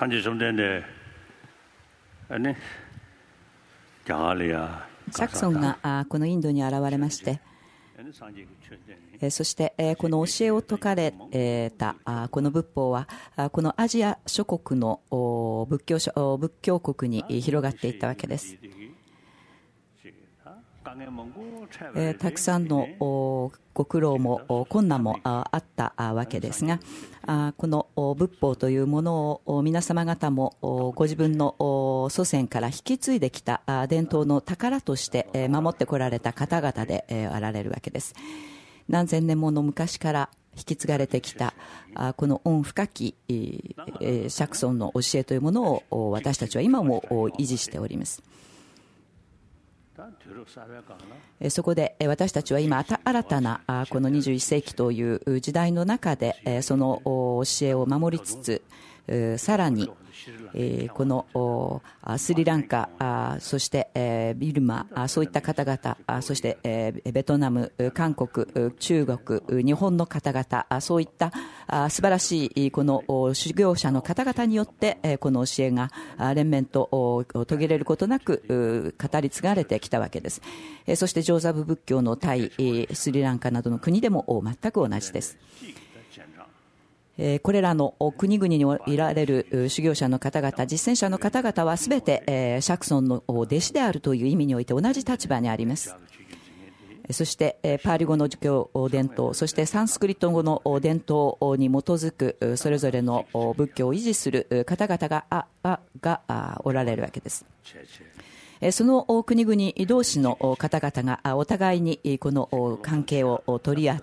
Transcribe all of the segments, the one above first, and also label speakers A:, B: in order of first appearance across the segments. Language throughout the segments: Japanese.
A: シャクソンがこのインドに現れまして、そしてこの教えを説かれたこの仏法はこのアジア諸国の仏教国に広がっていったわけです。たくさんのご苦労も困難もあったわけですが、この仏法というものを皆様方もご自分の祖先から引き継いできた伝統の宝として守ってこられた方々であられるわけです。何千年もの昔から引き継がれてきたこの恩深きシャクソンの教えというものを私たちは今も維持しております。そこで私たちは今新たなこの21世紀という時代の中でその教えを守りつつ、さらにこのスリランカ、そしてビルマ、そういった方々、そしてベトナム、韓国、中国、日本の方々、そういった素晴らしいこの修行者の方々によってこの教えが連綿と途切れることなく語り継がれてきたわけです。そして上座部仏教のタイ、スリランカなどの国でも全く同じです。これらの国々にいられる修行者の方々、実践者の方々はすべてシャクソンの弟子であるという意味において同じ立場にあります。そしてパーリ語の儒教伝統、そしてサンスクリット語の伝統に基づくそれぞれの仏教を維持する方々がおられるわけです。その国々同士の方々がお互いにこの関係を取り合って、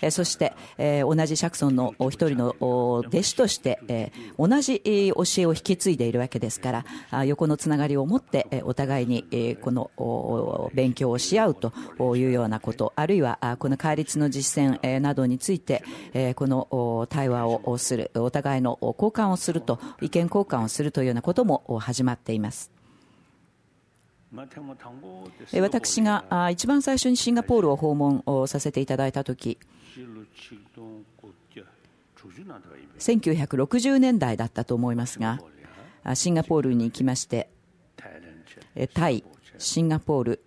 A: そして同じシャクソンの一人の弟子として同じ教えを引き継いでいるわけですから、横のつながりを持ってお互いにこの勉強をし合うというようなこと、あるいはこの戒律の実践などについてこの対話をする、お互いの交換をすると、意見交換をするというようなことも始まっています。私が一番最初にシンガポールを訪問させていただいたとき、1960年代だったと思いますが、シンガポールに行きまして、タイ、シンガポール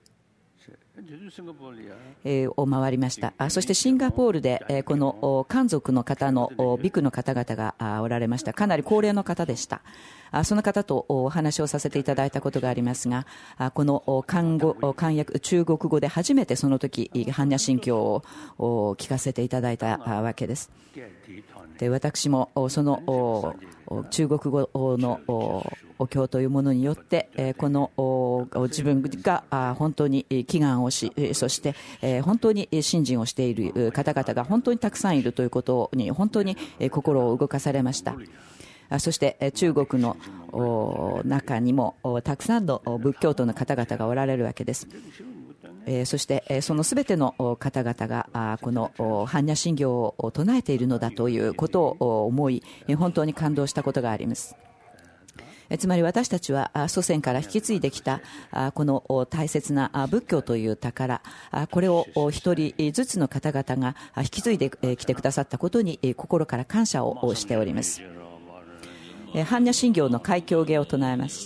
A: を回りました。そしてシンガポールでこの漢族の方のビクの方々がおられました。かなり高齢の方でした。その方とお話をさせていただいたことがありますが、この漢訳中国語で初めてその時般若心経を聞かせていただいたわけです。で、私もその中国語のお経というものによってこの自分が本当に祈願をし、そして本当に信心をしている方々が本当にたくさんいるということに本当に心を動かされました。そして中国の中にもたくさんの仏教徒の方々がおられるわけです。そしてそのすべての方々がこの般若心経を唱えているのだということを思い、本当に感動したことがあります。つまり私たちは祖先から引き継いできたこの大切な仏教という宝、これを一人ずつの方々が引き継いできてくださったことに心から感謝をしております。般若心経の開経偈を唱えます。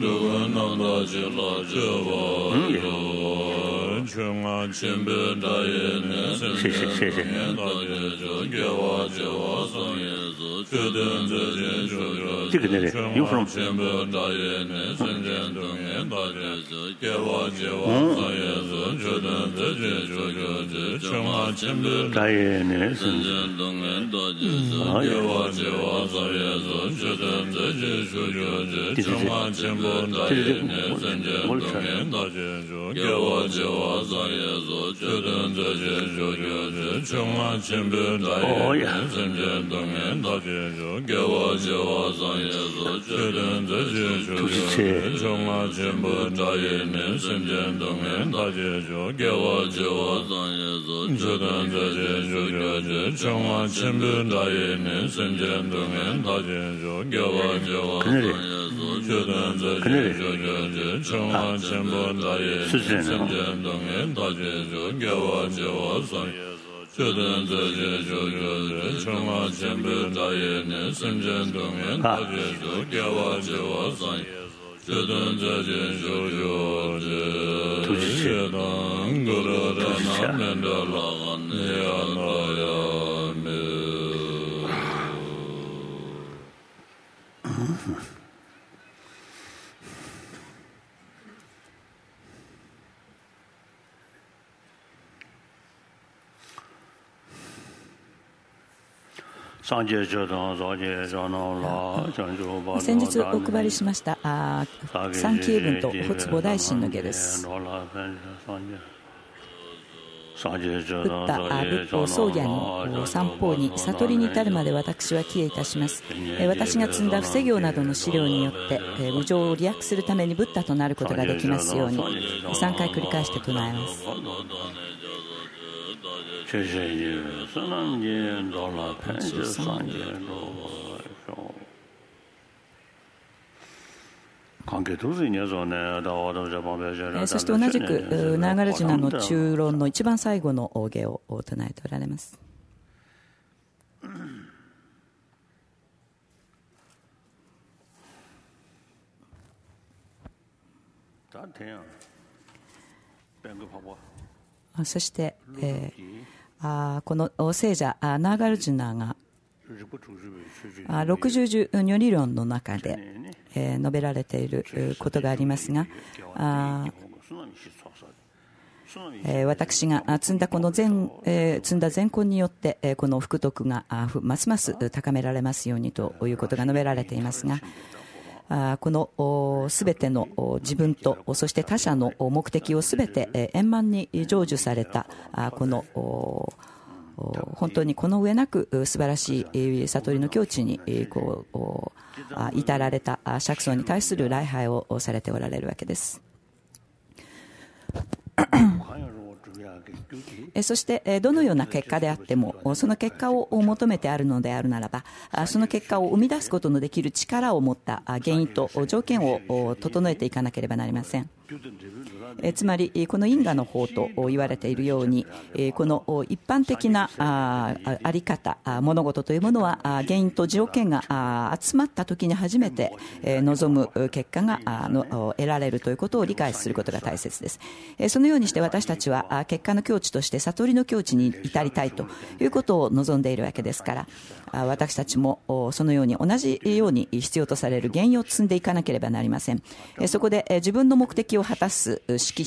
B: 谢谢谢谢。这个有from。大爷呢？先日
A: お配りしました三期文と仏母大臣の下です。ブッダ仏法僧侶の三法に悟りに至るまで私は帰依いたします。私が積んだ不施行などの資料によって無常を利益するためにブッダとなることができますように3回繰り返して唱えます。そして同じくナーガルジュナの中論の一番最後の下を唱えておられます。そして、この聖者ナーガルジュナが60樹如理論の中で述べられていることがありますが、私が積んだこの積んだ善根によってこの福徳がますます高められますようにということが述べられていますが、このすべての自分とそして他者の目的をすべて円満に成就されたこの本当にこの上なく素晴らしい悟りの境地に至られた釈尊に対する礼拝をされておられるわけです。そしてどのような結果であってもその結果を求めてあるのであるならばその結果を生み出すことのできる力を持った原因と条件を整えていかなければなりません。つまりこの因果の法と言われているようにこの一般的なあり方物事というものは原因と条件が集まった時に初めて望む結果が得られるということを理解することが大切です。そのようにして私たちは結果の境地として悟りの境地に至りたいということを望んでいるわけですから、私たちもそのように同じように必要とされる原因を積んでいかなければなりません。そこで自分の目的を果たす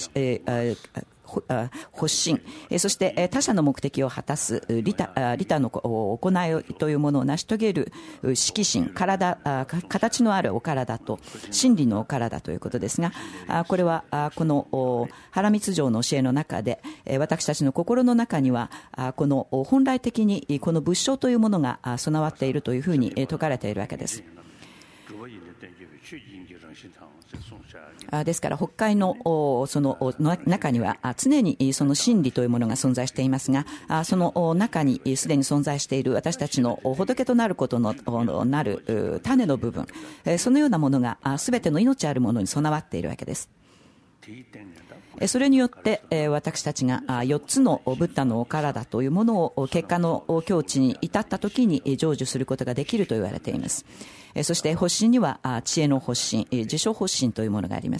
A: 発信、そして他者の目的を果たす利他の行いというものを成し遂げる色心、形のあるお体と真理のお体ということですが、これはこの原密定の教えの中で私たちの心の中にはこの本来的にこの仏性というものが備わっているというふうに説かれているわけです。ですから北海のその中には常にその真理というものが存在していますが、その中にすでに存在している私たちの仏となることのなる種の部分、そのようなものがすべての命あるものに備わっているわけです。 それによって私たちが4つのブッダのお体というものを結果の境地に至ったときに成就することができると言われています。そして発心には知恵の発心、自称発心というものがあります。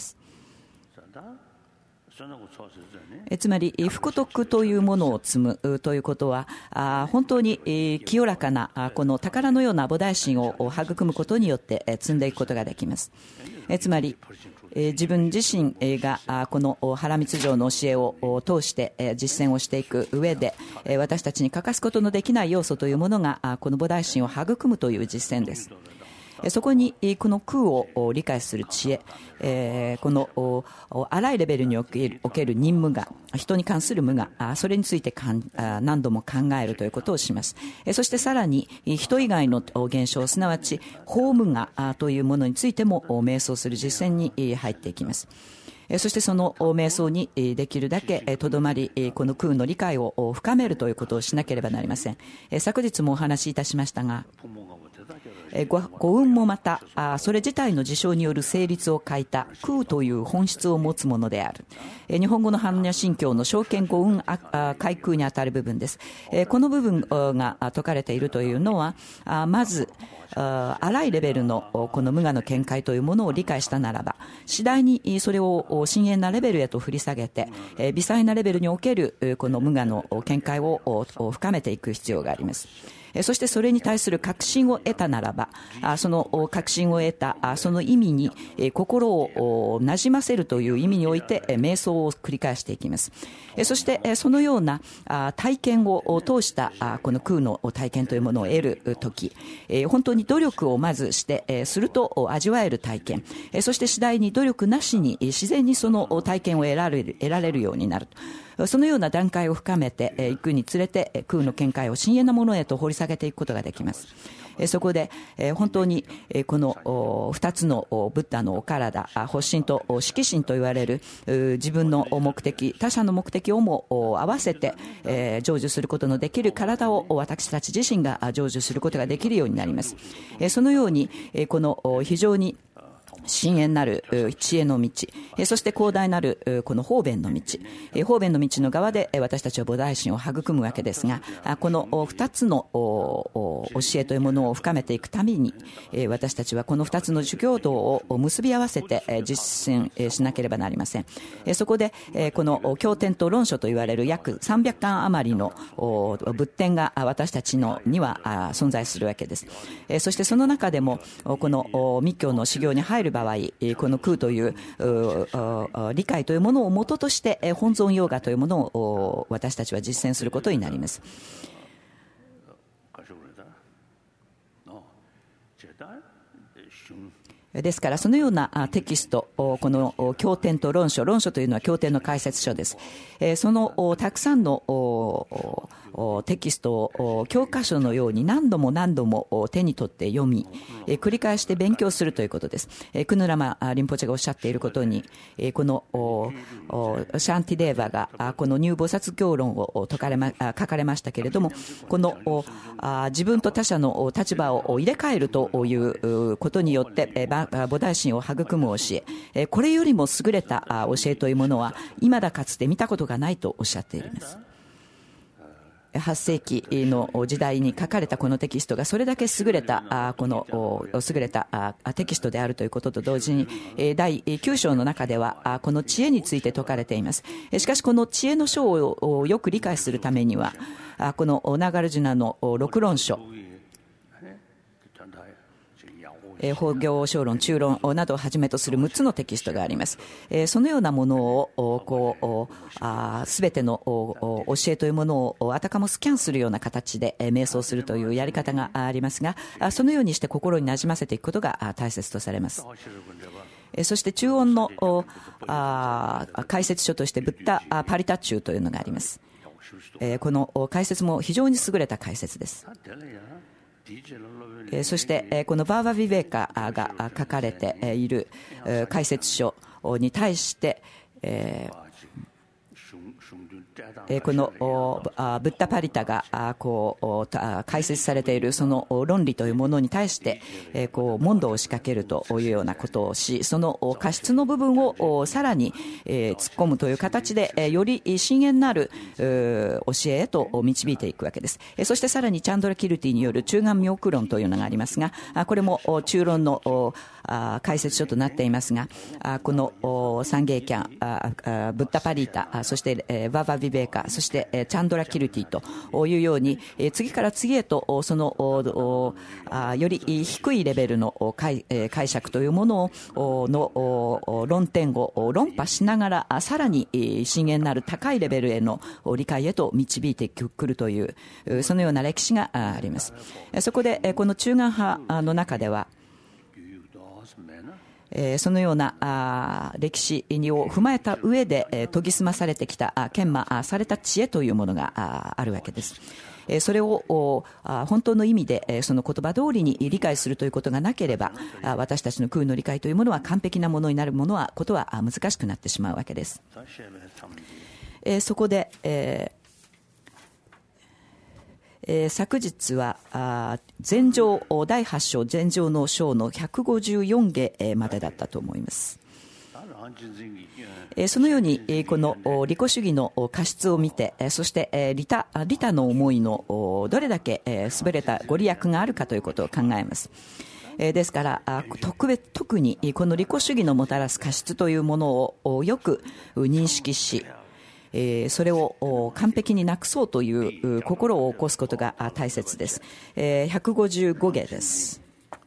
A: つまり福徳というものを積むということは本当に清らかなこの宝のような菩提心を育むことによって積んでいくことができます。つまり自分自身がこの原密定の教えを通して実践をしていく上で私たちに欠かすことのできない要素というものがこの菩提心を育むという実践です。そこにこの空を理解する知恵、このあらゆるレベルにおける任務が、人に関する無我、それについて何度も考えるということをします。そしてさらに人以外の現象、すなわち法無我というものについても瞑想する実践に入っていきます。そしてその瞑想にできるだけとどまり、この空の理解を深めるということをしなければなりません。昨日もお話しいたしましたが、五運もまたそれ自体の事象による成立を欠いた空という本質を持つものである。日本語の般若心経の正見五運開空にあたる部分です。この部分が説かれているというのは、まずあらゆるレベルのこの無我の見解というものを理解したならば、次第にそれを深遠なレベルへと振り下げて、微細なレベルにおけるこの無我の見解を深めていく必要があります。そしてそれに対する確信を得たならば、その確信を得たその意味に心をなじませるという意味において瞑想を繰り返していきます。そしてそのような体験を通したこの空の体験というものを得るとき、本当に努力をまずしてすると味わえる体験、そして次第に努力なしに自然にその体験を得られるようになる。そのような段階を深めていくにつれて空の見解を深遠なものへと掘り下げていくことができます。そこで本当にこの2つのブッダのお体、発心と色心と言われる自分の目的、他者の目的をも合わせて成就することのできる体を私たち自身が成就することができるようになります。そのようにこの非常に深遠なる知恵の道、そして広大なるこの方便の道、方便の道の側で私たちは菩提心を育むわけですが、この2つの教えというものを深めていくために私たちはこの2つの儒教道を結び合わせて実践しなければなりません。そこでこの経典と論書といわれる約300巻余りの仏典が私たちには存在するわけです。そしてその中でもこの密教の修行に入る場合、この空という理解というものを元として本尊ヨガというものを私たちは実践することになります。ですからそのようなテキスト、この経典と論書というのは経典の解説書です。そのたくさんのテキストを教科書のように何度も手に取って読み、繰り返して勉強するということです。クヌラマリンポチェがおっしゃっていることに、このシャンティデーバがこの入菩薩教論を書かれましたけれども、この自分と他者の立場を入れ替えるということによって菩提心を育む教え、これよりも優れた教えというものは未だかつて見たことがないとおっしゃっています。8世紀の時代に書かれたこのテキストがそれだけ優れたテキストであるということと同時に、第9章の中ではこの知恵について説かれています。しかしこの知恵の書をよく理解するためには、このナガルジュナの六論書、法行小論、中論などをはじめとする6つのテキストがあります。そのようなものをすべての教えというものをあたかもスキャンするような形で瞑想するというやり方がありますが、そのようにして心になじませていくことが大切とされます。そして中音の解説書としてブッダパリタチューというのがあります。この解説も非常に優れた解説です。そしてこのバーバ・ヴィヴェーカが書かれている解説書に対してこのブッダパリタが解説されているその論理というものに対して問答を仕掛けるというようなことをし、その過失の部分をさらに突っ込むという形でより深遠なる教えへと導いていくわけです。そしてさらにチャンドラ・キルティによる中間妙苦論というのがありますが、これも中論の解説書となっていますが、このサンゲーキャン、ブッダパリータ、そしてババ・ビベーカ、そしてチャンドラ・キルティというように次から次へとそのより低いレベルの解釈というものの論点を論破しながら、さらに深淵なる高いレベルへの理解へと導いてくるという、そのような歴史があります。そこでこの中間派の中ではそのような歴史を踏まえた上で研ぎ澄まされてきた研磨された知恵というものがあるわけです。それを本当の意味でその言葉通りに理解するということがなければ、私たちの空の理解というものは完璧なものになることは難しくなってしまうわけです。そこで昨日は第8章前上の章の154下までだったと思います。そのようにこの利己主義の過失を見て、そして利他の思いのどれだけ優れたご利益があるかということを考えます。ですから特にこの利己主義のもたらす過失というものをよく認識し、それを完璧になくそうという心を起こすことが大切です。155下です。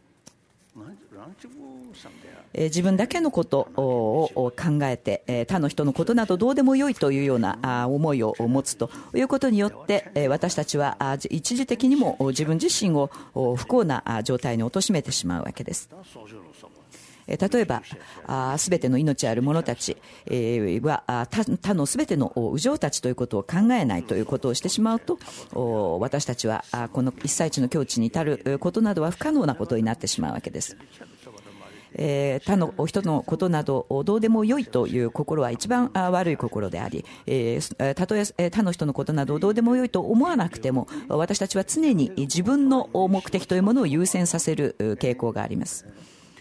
A: 自分だけのことを考えて他の人のことなどどうでもよいというような思いを持つということによって私たちは一時的にも自分自身を不幸な状態に貶めてしまうわけです。例えばすべての命ある者たちは他のすべての有情たちということを考えないということをしてしまうと、私たちはこの一切地の境地に至ることなどは不可能なことになってしまうわけです。他の人のことなどどうでもよいという心は一番悪い心であり、たとえ他の人のことなどどうでもよいと思わなくても、私たちは常に自分の目的というものを優先させる傾向があります。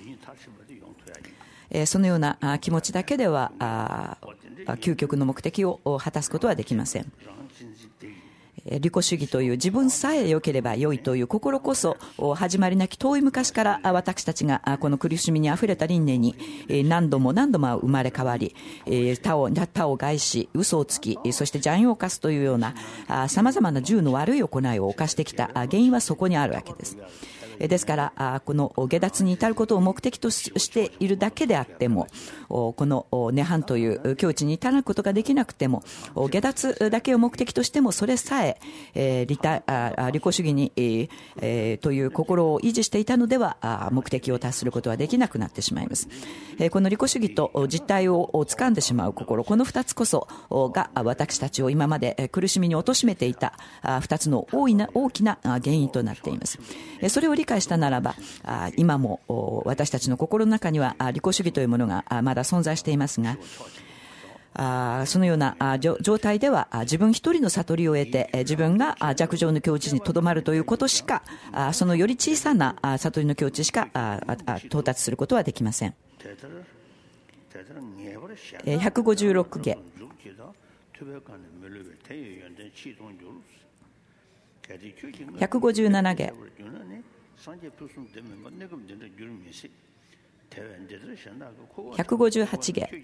A: そのような気持ちだけでは究極の目的を果たすことはできません。利己主義という自分さえ良ければ良いという心こそ始まりなき遠い昔から私たちがこの苦しみにあふれた輪廻に何度も生まれ変わり、他を害し嘘をつき、そして邪淫を犯すというようなさまざまな十の悪い行いを犯してきた原因はそこにあるわけです。ですからこの下脱に至ることを目的としているだけであっても、この涅槃という境地に至ることができなくても、下脱だけを目的としてもそれさえ利己主義にという心を維持していたのでは目的を達することはできなくなってしまいます。この利己主義と実態を掴んでしまう心、この2つこそが私たちを今まで苦しみに貶めていた2つの大きな原因となっています。それを理解したならば、今も私たちの心の中には利己主義というものがまだ存在していますが、そのような状態では自分一人の悟りを得て自分が寂静の境地にとどまるということしか、そのより小さな悟りの境地しか到達することはできません。156下。157下。158下。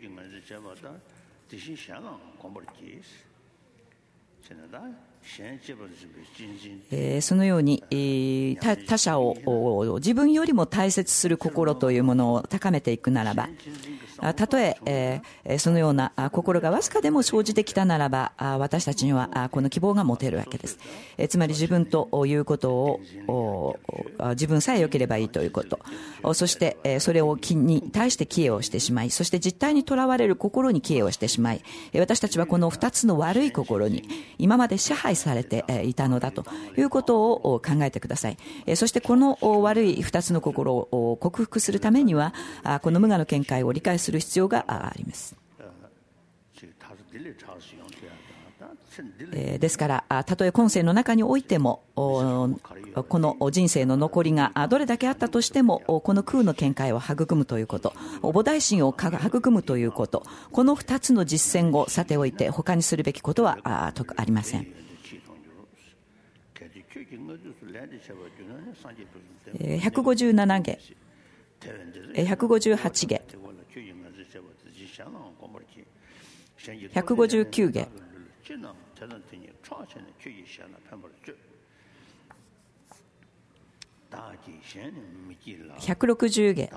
A: そのように他者を自分よりも大切する心というものを高めていくならば、たとえそのような心がわずかでも生じてきたならば、私たちにはこの希望が持てるわけです。つまり自分ということを自分さえ良ければいいということ、そしてそれに対して帰依をしてしまい、そして実態にとらわれる心に帰依をしてしまい、私たちはこの2つの悪い心に今まで支配されていたのだということを考えてください。そしてこの悪い2つの心を克服するためには、この無我の見解を理解する必要があります。 ですから、たとえ今世の中においても、この人生の残りがどれだけあったとしても、この空の見解を育むということ、菩提心を育むということ、この2つの実践をさておいて、他にするべきことはありません。157下、158下、159下、160下、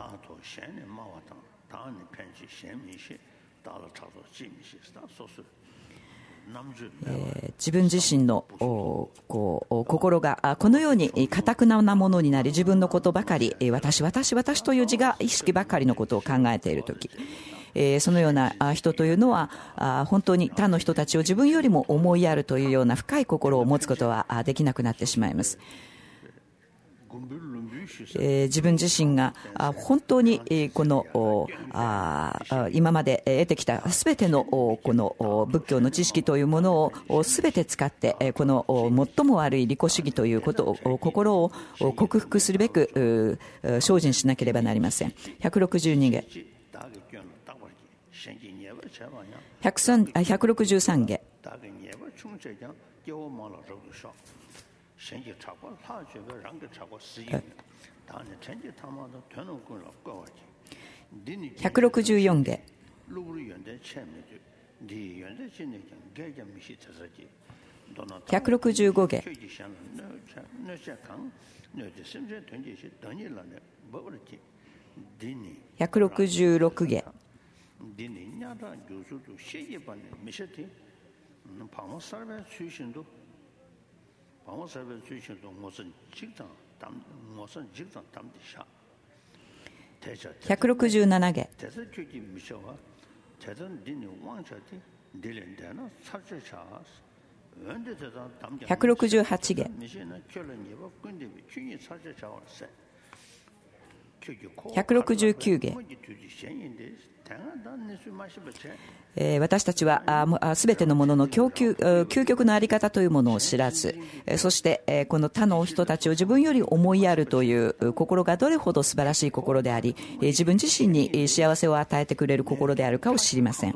A: 自分自身の心がこのように堅くなものになり、自分のことばかり、私という自我意識ばかりのことを考えているとき、そのような人というのは本当に他の人たちを自分よりも思いやるというような深い心を持つことはできなくなってしまいます。自分自身が本当にこの今まで得てきたすべてのこの仏教の知識というものをすべて使ってこの最も悪い利己主義ということを心を克服するべく精進しなければなりません。162下、163下、164下、165下、166下、167下、168下、169下。私たちはすべてのものの究極のあり方というものを知らず、そしてこの他の人たちを自分より思いやるという心がどれほど素晴らしい心であり、自分自身に幸せを与えてくれる心であるかを知りません。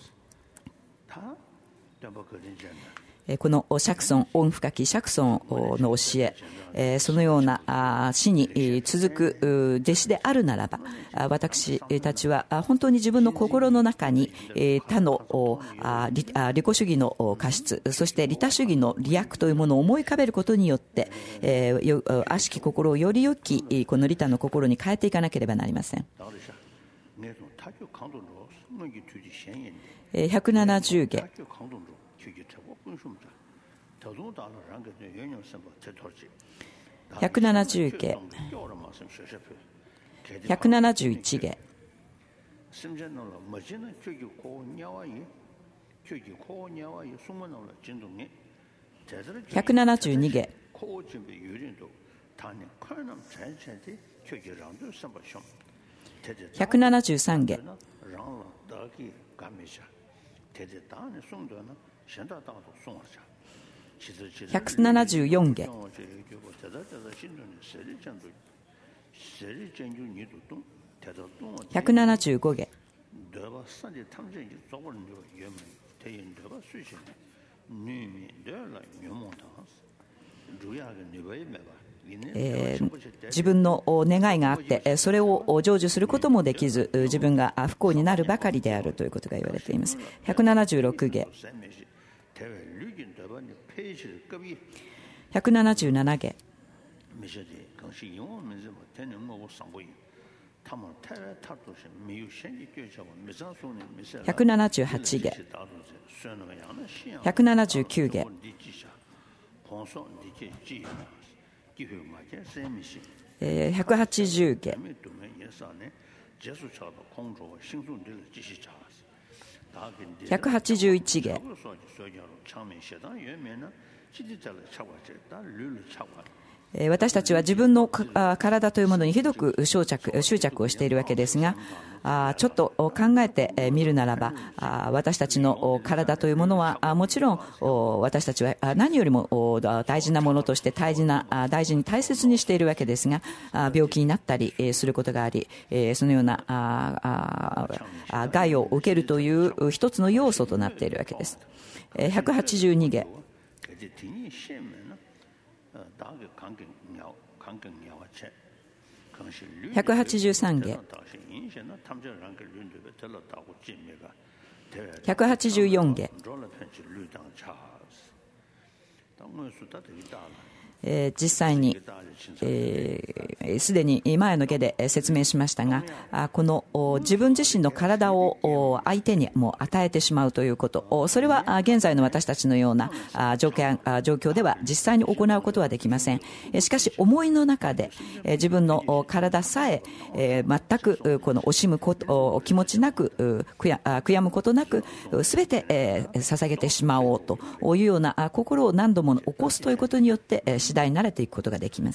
A: この釈尊、恩深き釈尊の教え、そのような死に続く弟子であるならば、私たちは本当に自分の心の中に他の利己主義の過失、そして利他主義の利悪というものを思い浮かべることによって、悪しき心をより良きこの利他の心に変えていかなければなりません。170下、170下、171下、172下、173下、174下、175下、自分の願いがあってそれを成就することもできず、自分が不幸になるばかりであるということが言われています。176下、177下、178下、179下、180下、181下、 私たちは自分の体というものにひどく執着をしているわけですが、ちょっと考えてみるならば、私たちの体というものはもちろん私たちは何よりも大事なものとして大事に大切にしているわけですが、病気になったりすることがあり、そのような害を受けるという一つの要素となっているわけです。182下。183下、184下、実際にすでに前の下で説明しましたが、この自分自身の体を相手にも与えてしまうということ、それは現在の私たちのような状況では実際に行うことはできません。しかし思いの中で自分の体さえ全くこの惜しむこと気持ちなく悔やむことなく全て捧げてしまおうというような心を何度も起こすということによって次第に慣れていくことができます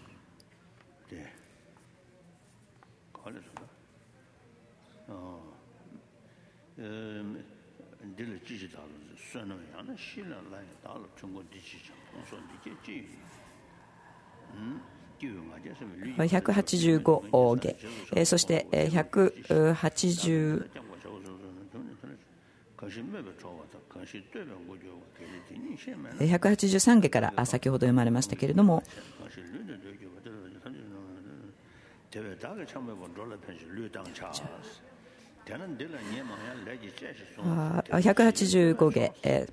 A: 。185下、そして183下から先ほど読まれましたけれども、185下、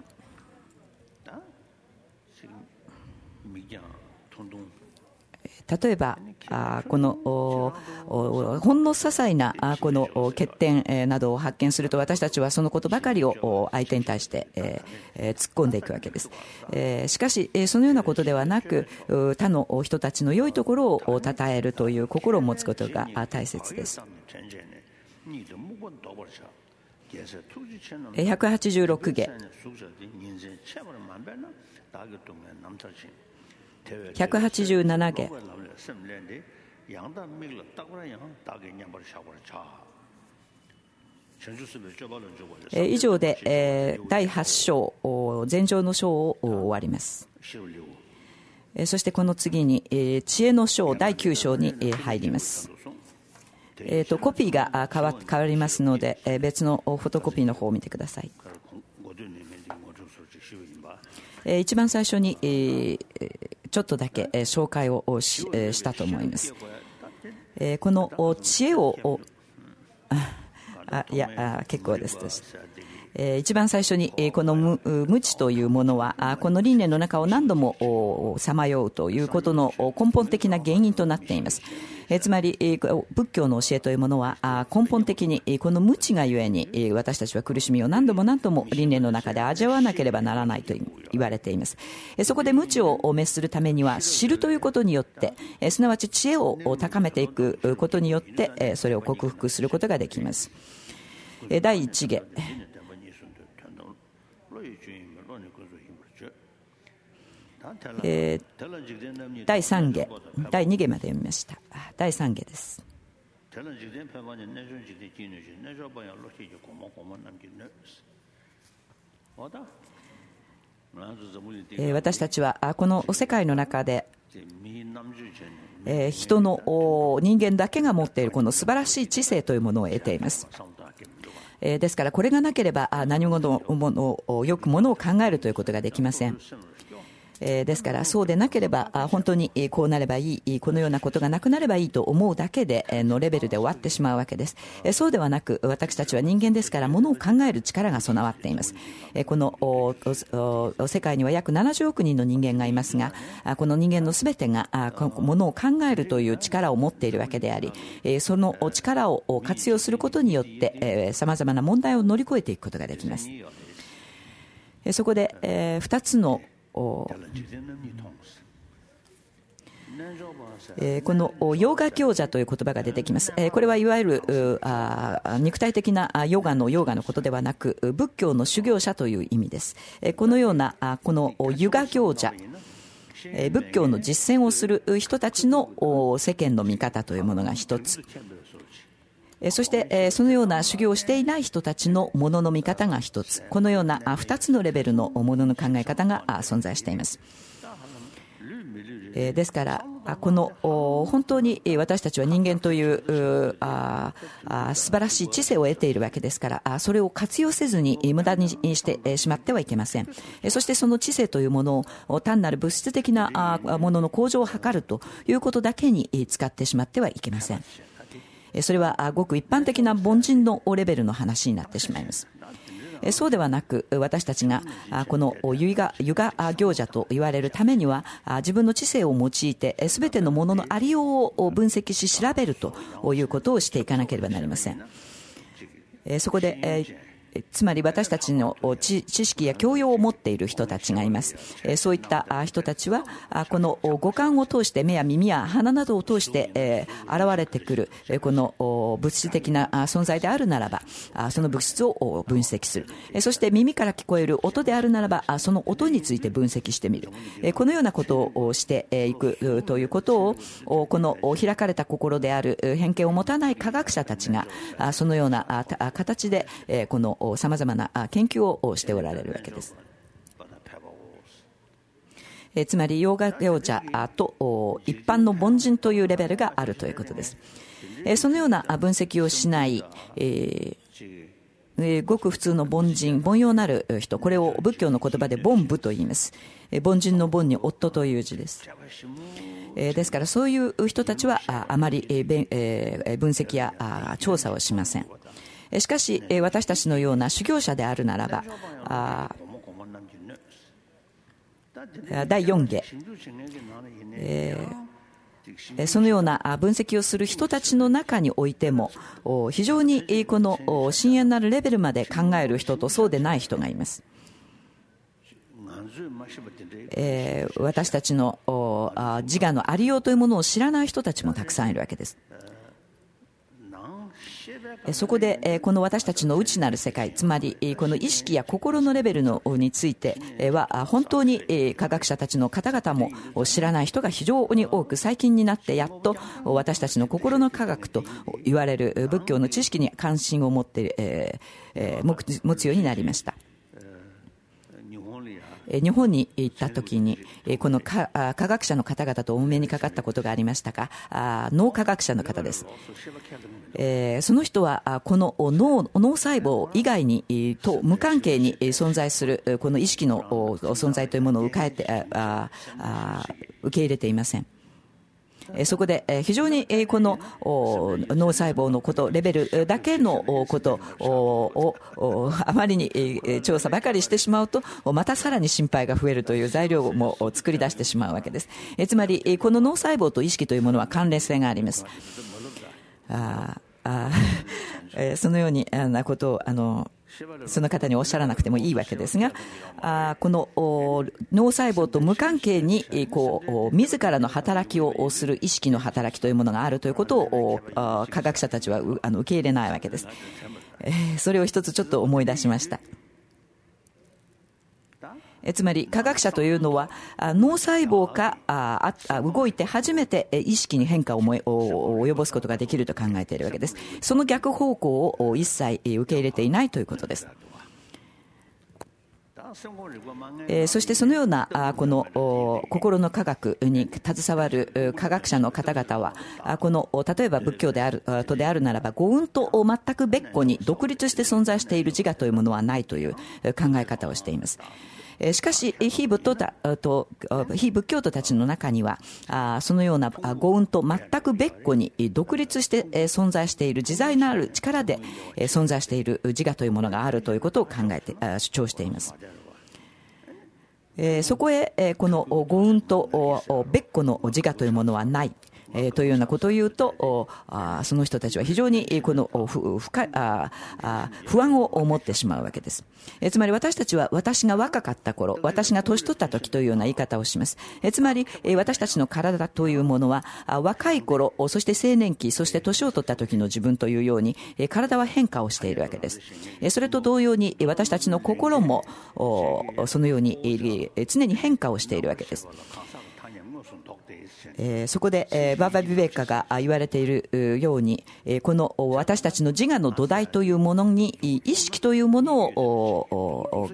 A: 例えばこのほんの些細なこの欠点などを発見すると、私たちはそのことばかりを相手に対して突っ込んでいくわけです。しかしそのようなことではなく、他の人たちの良いところを称えるという心を持つことが大切です。186下、187下、以上で第8章前章の章を終わります。そしてこの次に知恵の章第9章に入ります。コピーが変わりますので、別のフォトコピーの方を見てください。一番最初にちょっとだけ紹介をしたと思います。この知恵を結構です。一番最初にこの無知というものはこの輪廻の中を何度もさまようということの根本的な原因となっています。つまり仏教の教えというものは根本的にこの無知がゆえに私たちは苦しみを何度も何度も輪廻の中で味わわなければならないと言われています。そこで無知を滅するためには知るということによってすなわち知恵を高めていくことによってそれを克服することができます。第1下、第3下、第2下まで読みました。第3下です。私たちはこの世界の中で人間だけが持っているこの素晴らしい知性というものを得ています。ですからこれがなければ何事もよくものを考えるということができません。ですからそうでなければ本当にこうなればいい、このようなことがなくなればいいと思うだけでのレベルで終わってしまうわけです。そうではなく、私たちは人間ですからものを考える力が備わっています。この世界には約70億人の人間がいますが、この人間のすべてがものを考えるという力を持っているわけであり、その力を活用することによってさまざまな問題を乗り越えていくことができます。そこで2つのこのヨガ行者という言葉が出てきます。これはいわゆる肉体的なヨガのことではなく、仏教の修行者という意味です。このようなこのユガ行者、 仏教の実践をする人たちの世間の見方というものが一つ、そしてそのような修行をしていない人たちのものの見方が一つ、このような2つのレベルのものの考え方が存在しています。ですからこの本当に私たちは人間という素晴らしい知性を得ているわけですから、それを活用せずに無駄にしてしまってはいけません。そしてその知性というものを単なる物質的なものの向上を図るということだけに使ってしまってはいけません。それはごく一般的な凡人のレベルの話になってしまいます。そうではなく、私たちがこのユガ行者と言われるためには、自分の知性を用いて全てのもののありようを分析し調べるということをしていかなければなりません。そこでつまり私たちの知識や教養を持っている人たちがいます。そういった人たちはこの五感を通して、目や耳や鼻などを通して現れてくるこの物質的な存在であるならば、その物質を分析する。そして耳から聞こえる音であるならば、その音について分析してみる。このようなことをしていくということを、この開かれた心である偏見を持たない科学者たちがそのような形でこの様々な研究をしておられるわけです。つまりヨガ行者と一般の凡人というレベルがあるということです。そのような分析をしないごく普通の凡人、凡庸なる人、これを仏教の言葉で凡夫と言います。凡人の凡に夫という字です。ですからそういう人たちはあまり分析や調査をしません。しかし私たちのような修行者であるならば、第4下、そのような分析をする人たちの中においても、非常にこの深遠なるレベルまで考える人とそうでない人がいます。私たちの自我のありようというものを知らない人たちもたくさんいるわけです。そこでこの私たちの内なる世界、つまりこの意識や心のレベルについては本当に科学者たちの方々も知らない人が非常に多く、最近になってやっと私たちの心の科学と言われる仏教の知識に関心を持って持つようになりました。日本に行った時にこの科学者の方々とお目にかかったことがありましたが、脳科学者の方です。その人はこの脳細胞以外にと無関係に存在するこの意識の存在というものを受け入れていません。そこで非常にこの脳細胞のことレベルだけのことをあまりに調査ばかりしてしまうと、またさらに心配が増えるという材料も作り出してしまうわけです。つまりこの脳細胞と意識というものは関連性があります。そのようなことをその方におっしゃらなくてもいいわけですが、この脳細胞と無関係に自らの働きをする意識の働きというものがあるということを科学者たちは受け入れないわけです。それを一つちょっと思い出しました。つまり科学者というのは脳細胞が動いて初めて意識に変化を及ぼすことができると考えているわけです。その逆方向を一切受け入れていないということです。そしてそのようなこの心の科学に携わる科学者の方々はこの例えば仏教であるならば、五運と全く別個に独立して存在している自我というものはないという考え方をしています。しかし非仏教徒たちの中にはそのような五運と全く別個に独立して存在している自在なる力で存在している自我というものがあるということを主張しています。そこへこの五運と別個の自我というものはないというようなことを言うと、その人たちは非常にこの不安を持ってしまうわけです。つまり私たちは私が若かった頃、私が年取った時というような言い方をします。つまり私たちの体というものは若い頃、そして青年期、そして年を取った時の自分というように体は変化をしているわけです。それと同様に私たちの心もそのように常に変化をしているわけです。 そこでバーバ・ビベーカが言われているように、この私たちの自我の土台というものに意識というものを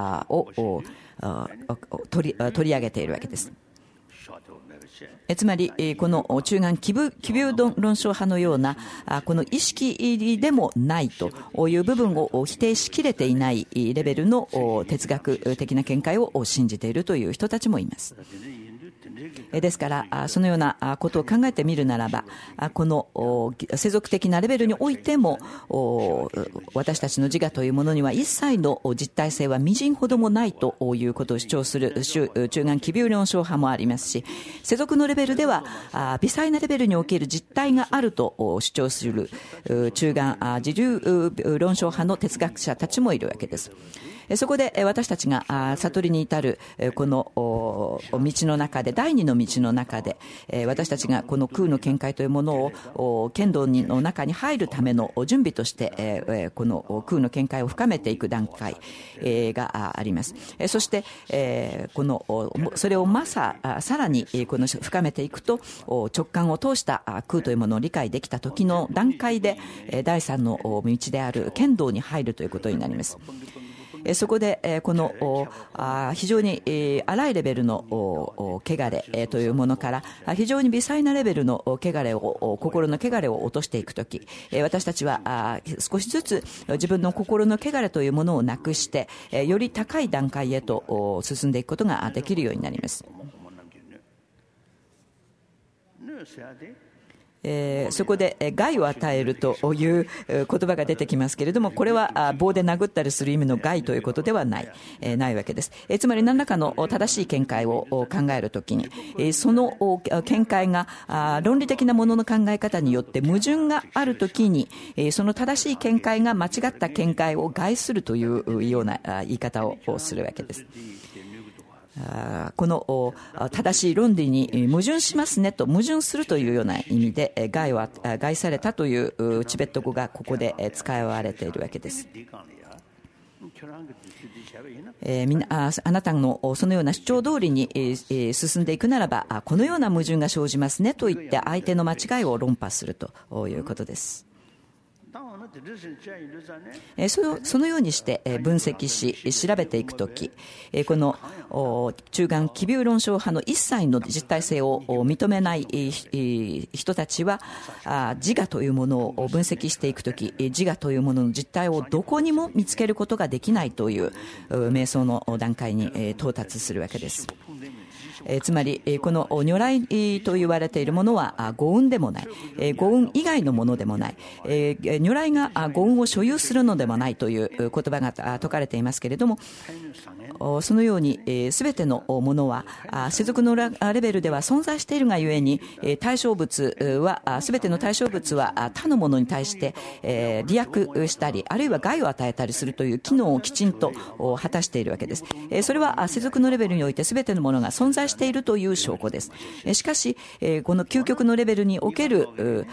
A: 取り上げているわけです。つまりこの中間奇病論証派のようなこの意識でもないという部分を否定しきれていないレベルの哲学的な見解を信じているという人たちもいます。ですからそのようなことを考えてみるならば、この世俗的なレベルにおいても私たちの自我というものには一切の実体性は微塵ほどもないということを主張する中間奇病論証派もありますし、世俗のレベルでは微細なレベルにおける実体があると主張する中間自流論証派の哲学者たちもいるわけです。そこで私たちが悟りに至るこの道の中で、第二の道の中で、私たちがこの空の見解というものを剣道の中に入るための準備としてこの空の見解を深めていく段階があります。そしてそれをさらにこの深めていくと、直感を通した空というものを理解できた時の段階で第三の道である剣道に入るということになります。そこでこの非常に荒いレベルの汚れというものから非常に微細なレベルの心の汚れを落としていくとき、私たちは少しずつ自分の心の汚れというものをなくしてより高い段階へと進んでいくことができるようになります。そこで害を与えるという言葉が出てきますけれども、これは棒で殴ったりする意味の害ということではないわけです。つまり何らかの正しい見解を考えるときに、その見解が論理的なものの考え方によって矛盾があるときに、その正しい見解が間違った見解を害するというような言い方をするわけです。この正しい論理に矛盾しますねと、矛盾するというような意味で害されたというチベット語がここで使われているわけです。あなたのそのような主張通りに進んでいくならば、このような矛盾が生じますねと言って相手の間違いを論破するということです。そのようにして分析し調べていくとき、この中間奇病論証派の一切の実体性を認めない人たちは、自我というものを分析していくとき、自我というものの実体をどこにも見つけることができないという瞑想の段階に到達するわけです。つまりこの如来と言われているものは五運でもない、五運以外のものでもない、如来が五運を所有するのでもないという言葉が説かれていますけれども、そのように全てのものは世俗のレベルでは存在しているがゆえに、対象物は全ての対象物は他のものに対して利益したり、あるいは害を与えたりするという機能をきちんと果たしているわけです。それは世俗のレベルにおいて全てのものが存在しているという証拠です。しかしこの究極のレベルにおける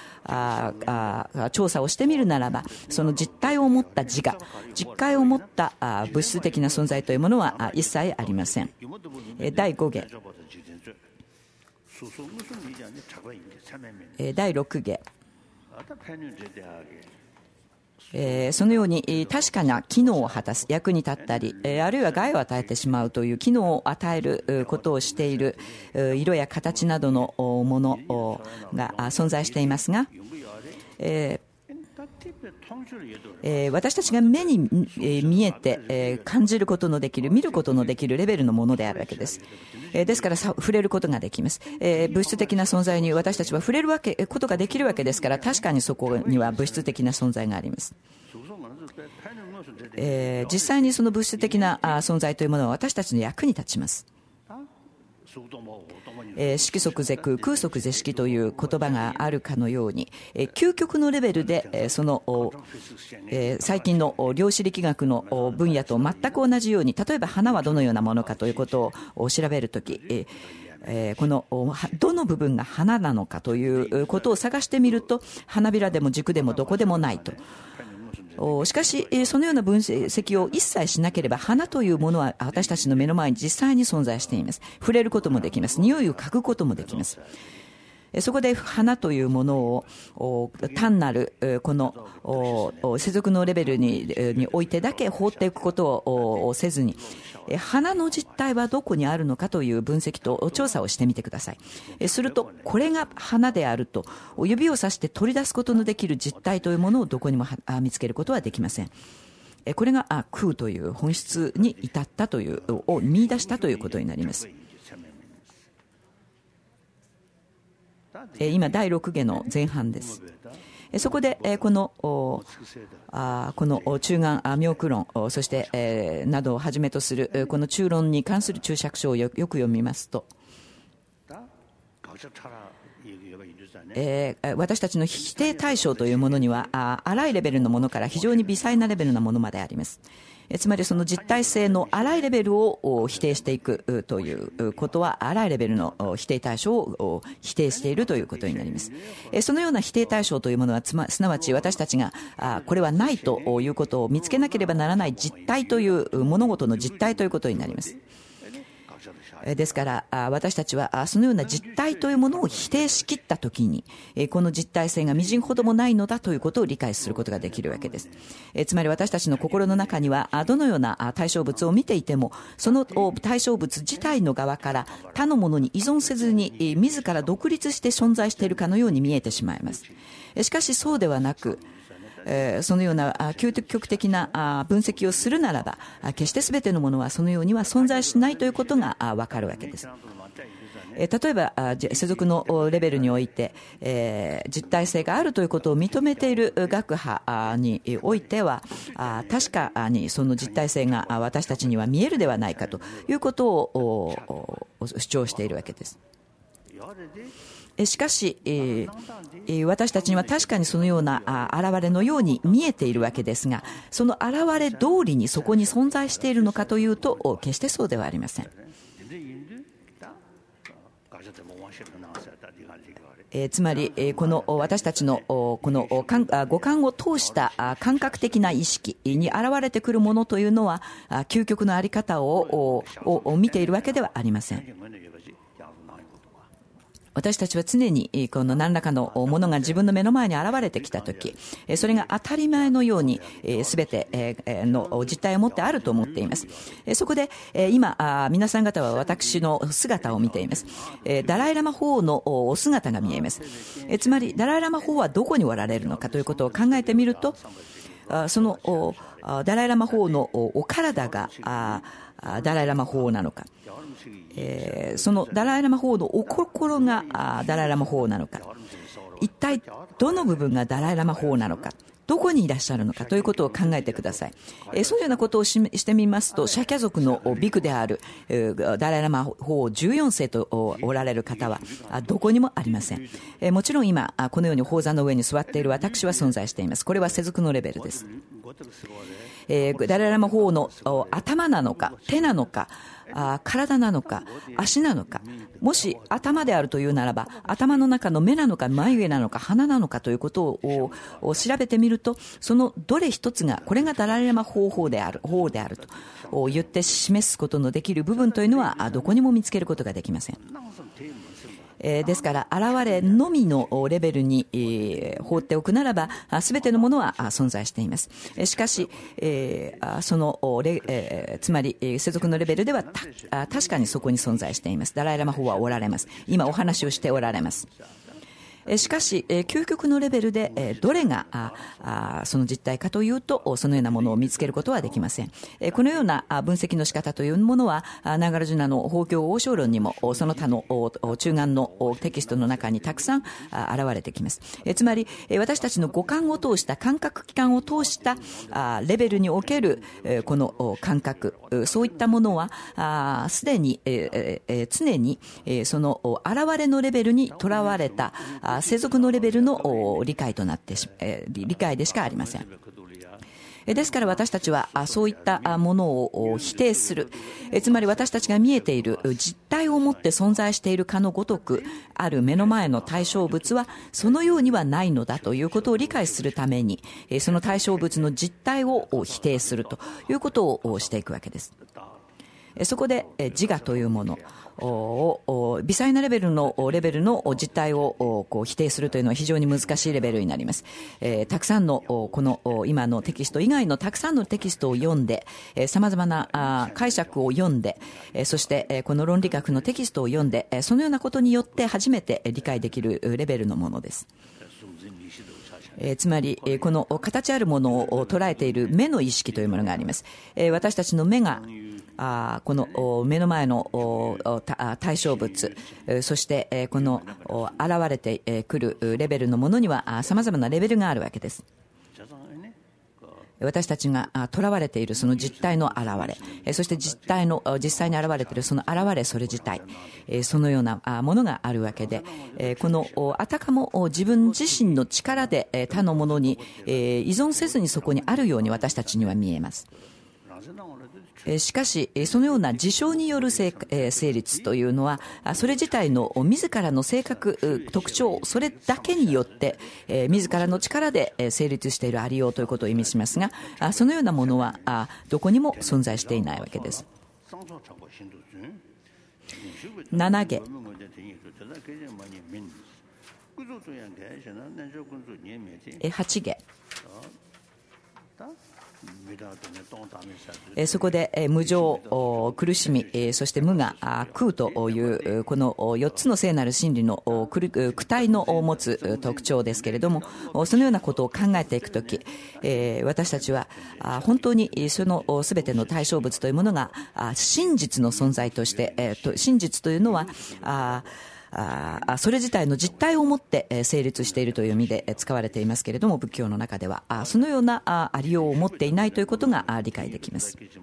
A: 調査をしてみるならば、その実体を持った自我、実体を持った物質的な存在というものは一切ありません。第5下、第6下、そのように確かな機能を果たす、役に立ったり、あるいは害を与えてしまうという機能を与えることをしている色や形などのものが存在していますが、私たちが目に見えて感じることのできる、見ることのできるレベルのものであるわけです。ですから触れることができます。物質的な存在に私たちは触れることができるわけですから、確かにそこには物質的な存在があります。実際にその物質的な存在というものは私たちの役に立ちます。色即是空、空即是色という言葉があるかのように、究極のレベルでその最近の量子力学の分野と全く同じように、例えば花はどのようなものかということを調べるとき、このどの部分が花なのかということを探してみると、花びらでも軸でもどこでもないと。 しかし、そのような分析を一切しなければ、花というものは私たちの目の前に実際に存在しています。触れることもできます。匂いを嗅ぐこともできます。そこで花というものを単なるこの世俗のレベルにおいてだけ放っていくことをせずに、花の実態はどこにあるのかという分析と調査をしてみてください。すると、これが花であると指をさして取り出すことのできる実態というものをどこにも見つけることはできません。これが空という本質に至ったというを見出したということになります。今第6下の前半です。そこでこの中眼妙苦論、そしてなどをはじめとするこの中論に関する注釈書をよく読みますと、私たちの否定対象というものには荒いレベルのものから非常に微細なレベルのものまであります。つまりその実体性の荒いレベルを否定していくということは、荒いレベルの否定対象を否定しているということになります。そのような否定対象というものはすなわち私たちがこれはないということを見つけなければならない実態という物事の実態ということになります。ですから私たちはそのような実態というものを否定しきったときに、この実体性がみじんほどもないのだということを理解することができるわけです。つまり私たちの心の中にはどのような対象物を見ていても、その対象物自体の側から他のものに依存せずに自ら独立して存在しているかのように見えてしまいます。しかしそうではなく、そのような究極的な分析をするならば、決して全てのものはそのようには存在しないということがわかるわけです。例えば世俗のレベルにおいて、実体性があるということを認めている学派においては、確かにその実体性が私たちには見えるではないかということを主張しているわけです。しかし、私たちには確かにそのような現れのように見えているわけですが、その現れ通りにそこに存在しているのかというと、決してそうではありません。つまりこの私たちのこの五感を通した感覚的な意識に現れてくるものというのは、究極の在り方を見ているわけではありません。私たちは常にこの何らかのものが自分の目の前に現れてきたとき、それが当たり前のように全ての実態を持ってあると思っています。そこで今皆さん方は私の姿を見ています。ダライラマ法王のお姿が見えます。つまりダライラマ法王はどこにおられるのかということを考えてみると、そのダライラマ法王のお体がダライラマ法王なのか、そのダライラマ法王のお心がダライラマ法王なのか、一体どの部分がダライラマ法王なのか、どこにいらっしゃるのかということを考えてください。そういうようなことをしてみますと、シャキャ族のビクであるダライラマ法王14世とおられる方はどこにもありません。もちろん今このように宝座の上に座っている私は存在しています。これは世俗のレベルです。ダライラマ法王の頭なのか手なのか体なのか足なのか、もし頭であるというならば頭の中の目なのか眉毛なのか鼻なのかということを調べてみると、そのどれ一つがこれがダライラマ法であると言って示すことのできる部分というのはどこにも見つけることができません。ですから現れのみのレベルに放っておくならば全てのものは存在しています。しかしそのつまり世俗のレベルでは確かにそこに存在しています。ダライラマ法はおられます。今お話をしておられます。しかし究極のレベルでどれがその実態かというと、そのようなものを見つけることはできません。このような分析の仕方というものはナガラジュナの法教王将論にもその他の中眼のテキストの中にたくさん現れてきます。つまり私たちの五感を通した感覚器官を通したレベルにおけるこの感覚、そういったものはすでに常にその現れのレベルにとらわれた世俗のレベルの理解となって理解でしかありません。 ですから私たちはそういったものを否定する、つまり私たちが見えている実体をもって存在しているかのごとくある目の前の対象物はそのようにはないのだということを理解するために、その対象物の実体を否定するということをしていくわけです。そこで自我というものを微細なレベルの実態を否定するというのは非常に難しいレベルになります。たくさんのこの今のテキスト以外のたくさんのテキストを読んで、様々な解釈を読んで、そしてこの論理学のテキストを読んで、そのようなことによって初めて理解できるレベルのものです。つまりこの形あるものを捉えている目の意識というものがあります。私たちの目がこの目の前の対象物、そしてこの現れてくるレベルのものには様々なレベルがあるわけです。私たちが囚われているその実体の現れ、そして実際に現れているその現れそれ自体、そのようなものがあるわけで、このあたかも自分自身の力で他のものに依存せずにそこにあるように私たちには見えます。しかしそのような事象による成立というのはそれ自体の自らの性格特徴それだけによって自らの力で成立しているありようということを意味しますが、そのようなものはどこにも存在していないわけです。7下8下そこで無常、苦しみ、そして無我、空というこの4つの聖なる真理の躯体の持つ特徴ですけれども、そのようなことを考えていくとき、私たちは本当にその全ての対象物というものが真実の存在として、真実というのはそれ自体の実体をもって成立しているという意味で使われていますけれども、仏教の中ではそのようなありようを持っていないということが理解できます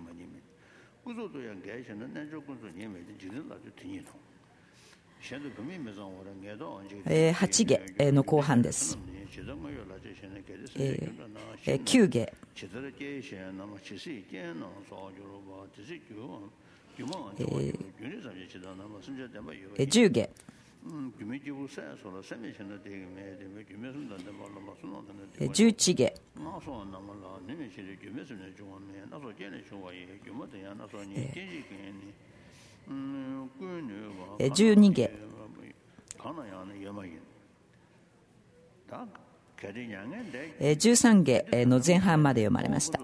A: 。8下の後半です。9下10下11下12下13下の前半まで読まれました。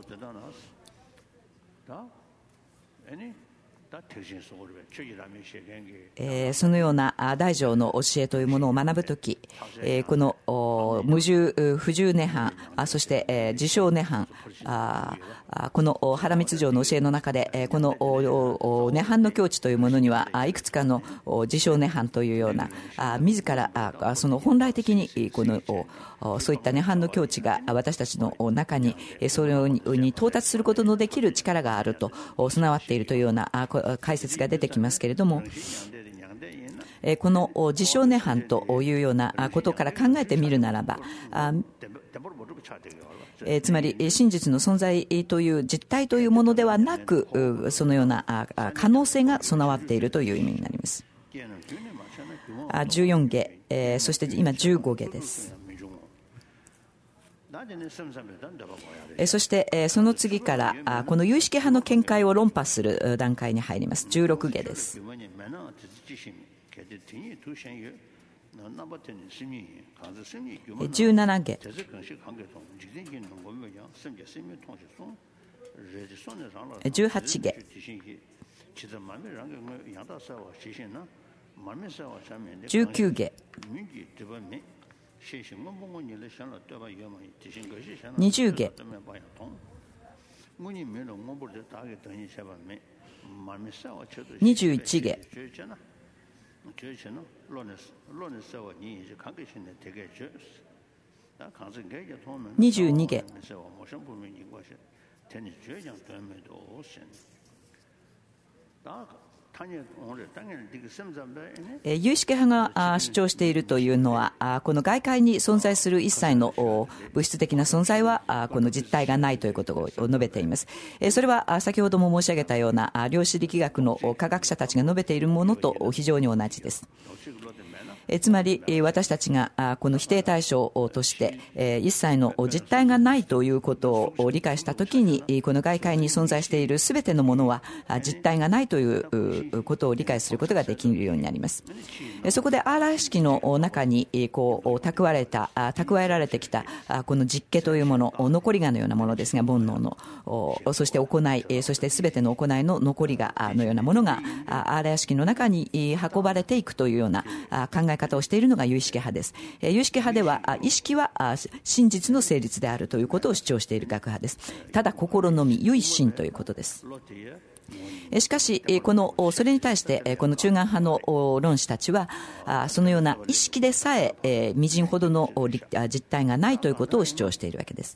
A: そのような大乗の教えというものを学ぶとき、この無住不住涅槃、そして自称涅槃、この原密乗の教えの中でこの涅槃の境地というものにはいくつかの自称涅槃というような自らその本来的にこのそういった涅槃の境地が私たちの中にそれに到達することのできる力があると備わっているというような解説が出てきますけれども、この自称涅槃というようなことから考えてみるならば、つまり真実の存在という実態というものではなく、そのような可能性が備わっているという意味になります。14下、そして今15下です。そしてその次からこの有識派の見解を論破する段階に入ります。16下です。17下18下19下20下21下22下有意識派が主張しているというのは、この外界に存在する一切の物質的な存在はこの実体がないということを述べています。それは先ほども申し上げたような量子力学の科学者たちが述べているものと非常に同じです。つまり私たちがこの否定対象として一切の実体がないということを理解したときに、この外界に存在しているすべてのものは実体がないということを理解することができるようになります。そこでアーラー式の中に蓄えられてきたこの実家というもの、残りがのようなものですが、煩悩のそして行い、そしてすべての行いの残りがのようなものがアーラー式の中に運ばれていくというような考え方をしているのが有意識派です。有意識派では意識は真実の成立であるということを主張している学派です。ただ心のみ唯心ということです。しかしそれに対してこの中間派の論師たちはそのような意識でさえみじんほどの実体がないということを主張しているわけです。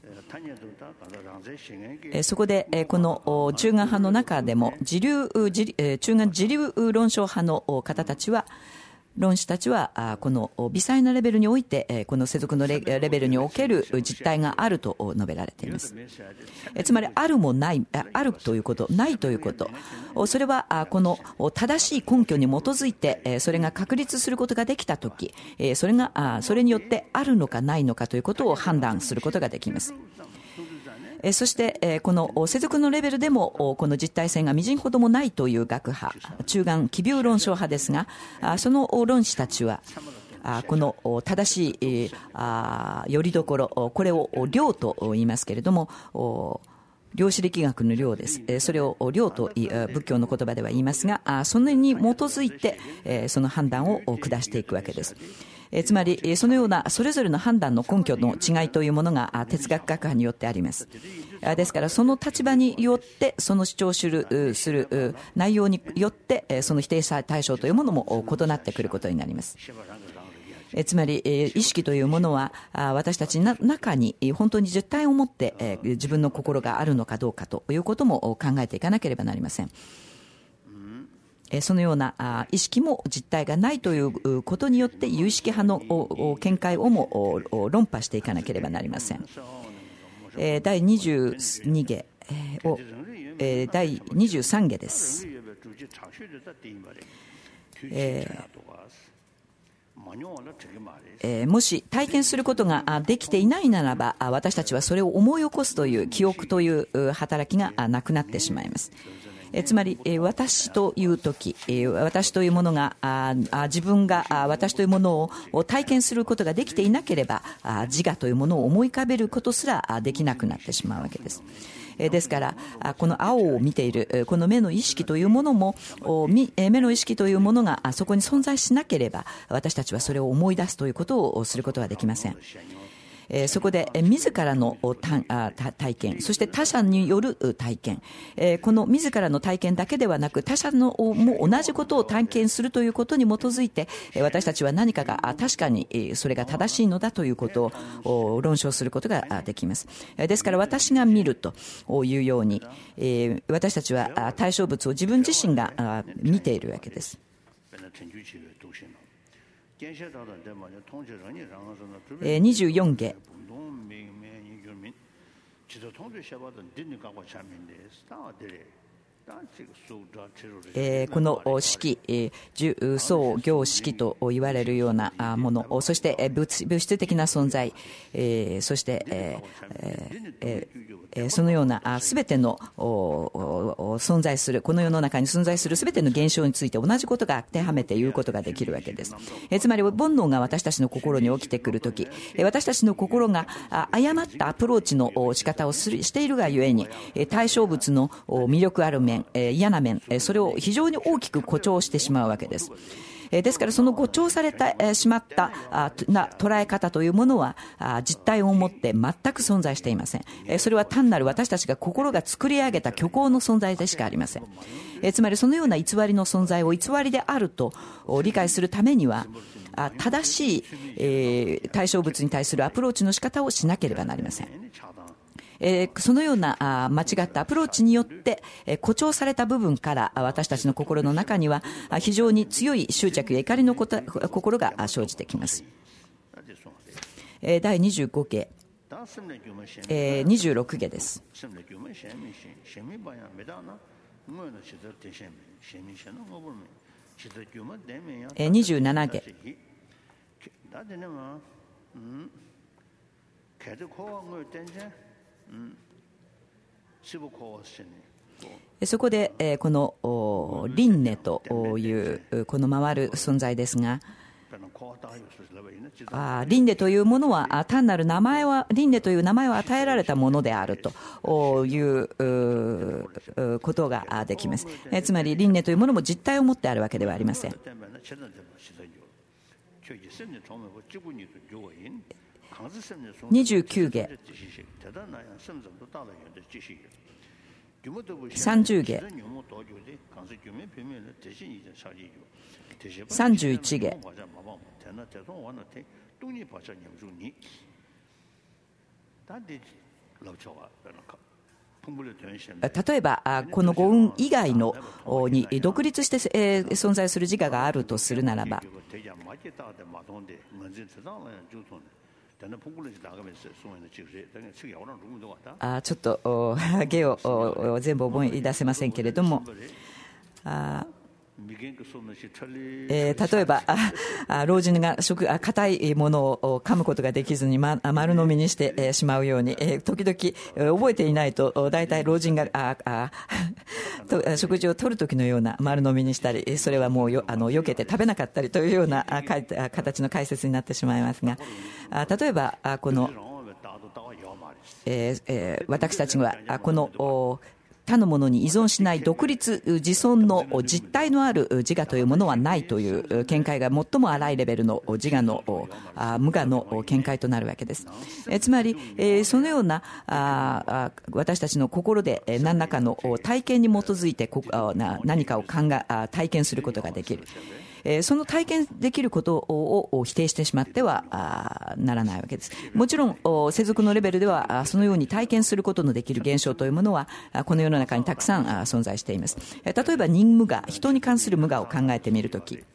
A: そこでこの中間派の中でも中間自流論証派の方たちは論師たちはこの微細なレベルにおいてこの世俗のレベルにおける実態があると述べられています。つまりあるもない、あるということ、ないということ、それはこの正しい根拠に基づいてそれが確立することができたとき、それによってあるのかないのかということを判断することができます。そしてこの世俗のレベルでもこの実体性がみじんほどもないという学派、中間奇病論証派ですが、その論師たちはこの正しいよりどころ、これを量と言いますけれども、量子力学の量です。それを量と仏教の言葉では言いますが、それに基づいてその判断を下していくわけです。つまりそのようなそれぞれの判断の根拠の違いというものが哲学学派によってあります。ですからその立場によってその主張する内容によってその否定対象というものも異なってくることになります。つまり意識というものは私たちの中に本当に実体を持って自分の心があるのかどうかということも考えていかなければなりません。そのような意識も実体がないということによって有意識派の見解をも論破していかなければなりません。第22下を第23下です。もし体験することができていないならば、私たちはそれを思い起こすという記憶という働きがなくなってしまいます。つまり私というとき、私というものが自分が私というものを体験することができていなければ、自我というものを思い浮かべることすらできなくなってしまうわけです。ですからこの青を見ているこの目の意識というものも、目の意識というものがそこに存在しなければ、私たちはそれを思い出すということをすることはできません。そこで自らの体験、そして他者による体験、この自らの体験だけではなく他者のも同じことを体験するということに基づいて、私たちは何かが確かにそれが正しいのだということを論証することができます。ですから私が見るというように、私たちは対象物を自分自身が見ているわけです。24下、この式、重層行式と言われるようなもの、そして物質的な存在、そしてそのようなすべての存在する、この世の中に存在するすべての現象について同じことが当てはめて言うことができるわけです。つまり煩悩が私たちの心に起きてくるとき、私たちの心が誤ったアプローチの仕方をしているがゆえに、対象物の魅力ある面、嫌な面、それを非常に大きく誇張してしまうわけです。ですからその誇張されてしまった捉え方というものは実体を持って全く存在していません。それは単なる私たちが心が作り上げた虚構の存在でしかありません。つまりそのような偽りの存在を偽りであると理解するためには、正しい対象物に対するアプローチの仕方をしなければなりません。 そのような間違ったアプローチによって誇張された部分から私たちの心の中には非常に強い執着や怒りの心が生じてきます。第25下、26下です。27下。そこでこの輪廻というこの回る存在ですが、輪廻というものは単なる名前は、輪廻という名前を与えられたものであるということができます。つまり輪廻というものも実体を持ってあるわけではありません。29下、30下、31下、例えばこの五運以外のに独立して存在する自我があるとするならば、ちょっと芸を全部思い出せませんけれども、例えば老人が硬いものを噛むことができずに丸飲みにしてしまうように、時々覚えていないと大体老人が食事を取る時のような丸飲みにしたり、それはもう避けて食べなかったりというような形の解説になってしまいますが、例えばこの私たちはこの他のものに依存しない独立自存の実体のある自我というものはないという見解が最も荒いレベルの自我の無我の見解となるわけです。つまりそのような私たちの心で何らかの体験に基づいて何かを体験することができる。その体験できることを否定してしまってはならないわけです。もちろん世俗のレベルではそのように体験することのできる現象というものはこの世の中にたくさん存在しています。例えば人無我、人に関する無我を考えてみるとき、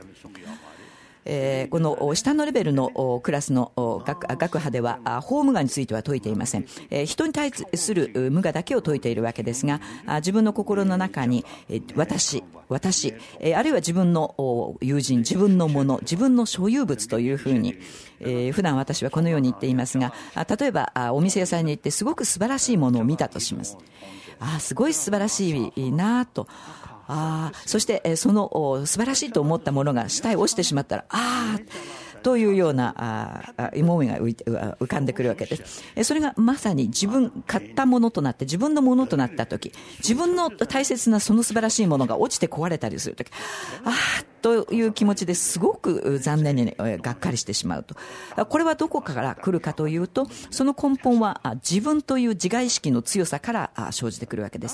A: この下のレベルのクラスの学派では法無我については説いていません。人に対する無我だけを説いているわけですが、自分の心の中に私、あるいは自分の友人、自分のもの、自分の所有物というふうに、普段私はこのように言っていますが、例えばお店屋さんに行ってすごく素晴らしいものを見たとします。すごい素晴らしいなと。そしてその素晴らしいと思ったものが下へ落ちてしまったらというような思いが浮かんでくるわけです。それがまさに自分買ったものとなって自分のものとなったとき、自分の大切なその素晴らしいものが落ちて壊れたりするとき、という気持ちですごく残念にがっかりしてしまうと。これはどこから来るかというと、その根本は自分という自我意識の強さから生じてくるわけです。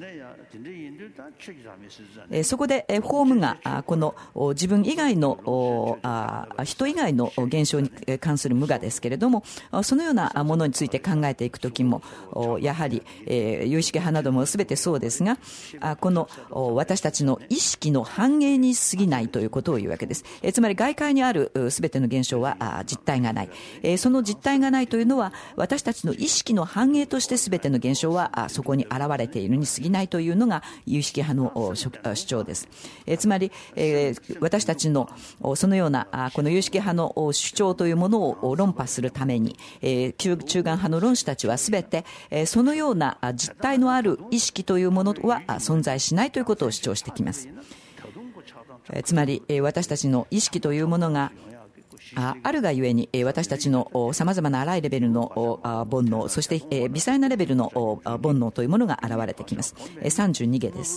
A: そこで法無我、この自分以外の人以外の現象に関する無我ですけれども、そのようなものについて考えていくときもやはり有意識派なども全てそうですが、この私たちの意識の反映に過ぎないということを言うわけです。つまり外界にある全ての現象は実体がない、その実体がないというのは私たちの意識の反映として全ての現象はそこに現れているに過ぎないというのが有意識派の主張です。つまり私たちのそのようなこの有意識派の主張というものを論破するために中間派の論師たちは全てそのような実体のある意識というものは存在しないということを主張してきます。つまり私たちの意識というものがあるがゆえに私たちのさまざまな荒いレベルの煩悩、そして微細なレベルの煩悩というものが現れてきます。32下です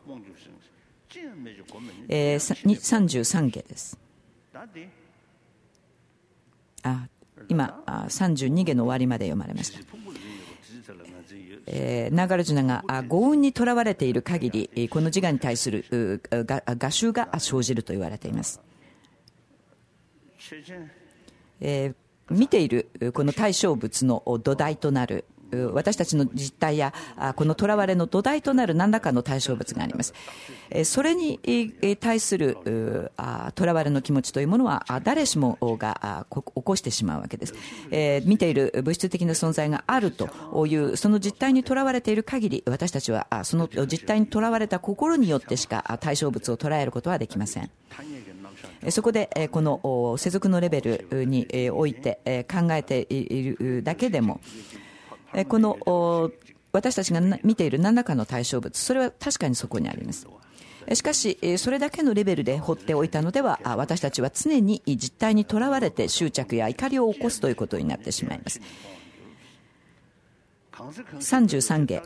A: 。33下です。今32下の終わりまで読まれました。ナガルジュナが五運にとらわれている限りこの自我に対する我習が生じると言われています。見ているこの対象物の土台となる私たちの実態やこの囚われの土台となる何らかの対象物があります。それに対する囚われの気持ちというものは誰しもが起こしてしまうわけです。見ている物質的な存在があるというその実態にとらわれている限り、私たちはその実態にとらわれた心によってしか対象物を捉えることはできません。そこでこの世俗のレベルにおいて考えているだけでも、この私たちが見ている何らかの対象物、それは確かにそこにあります。しかしそれだけのレベルで放っておいたのでは、私たちは常に実態にとらわれて執着や怒りを起こすということになってしまいます。33下、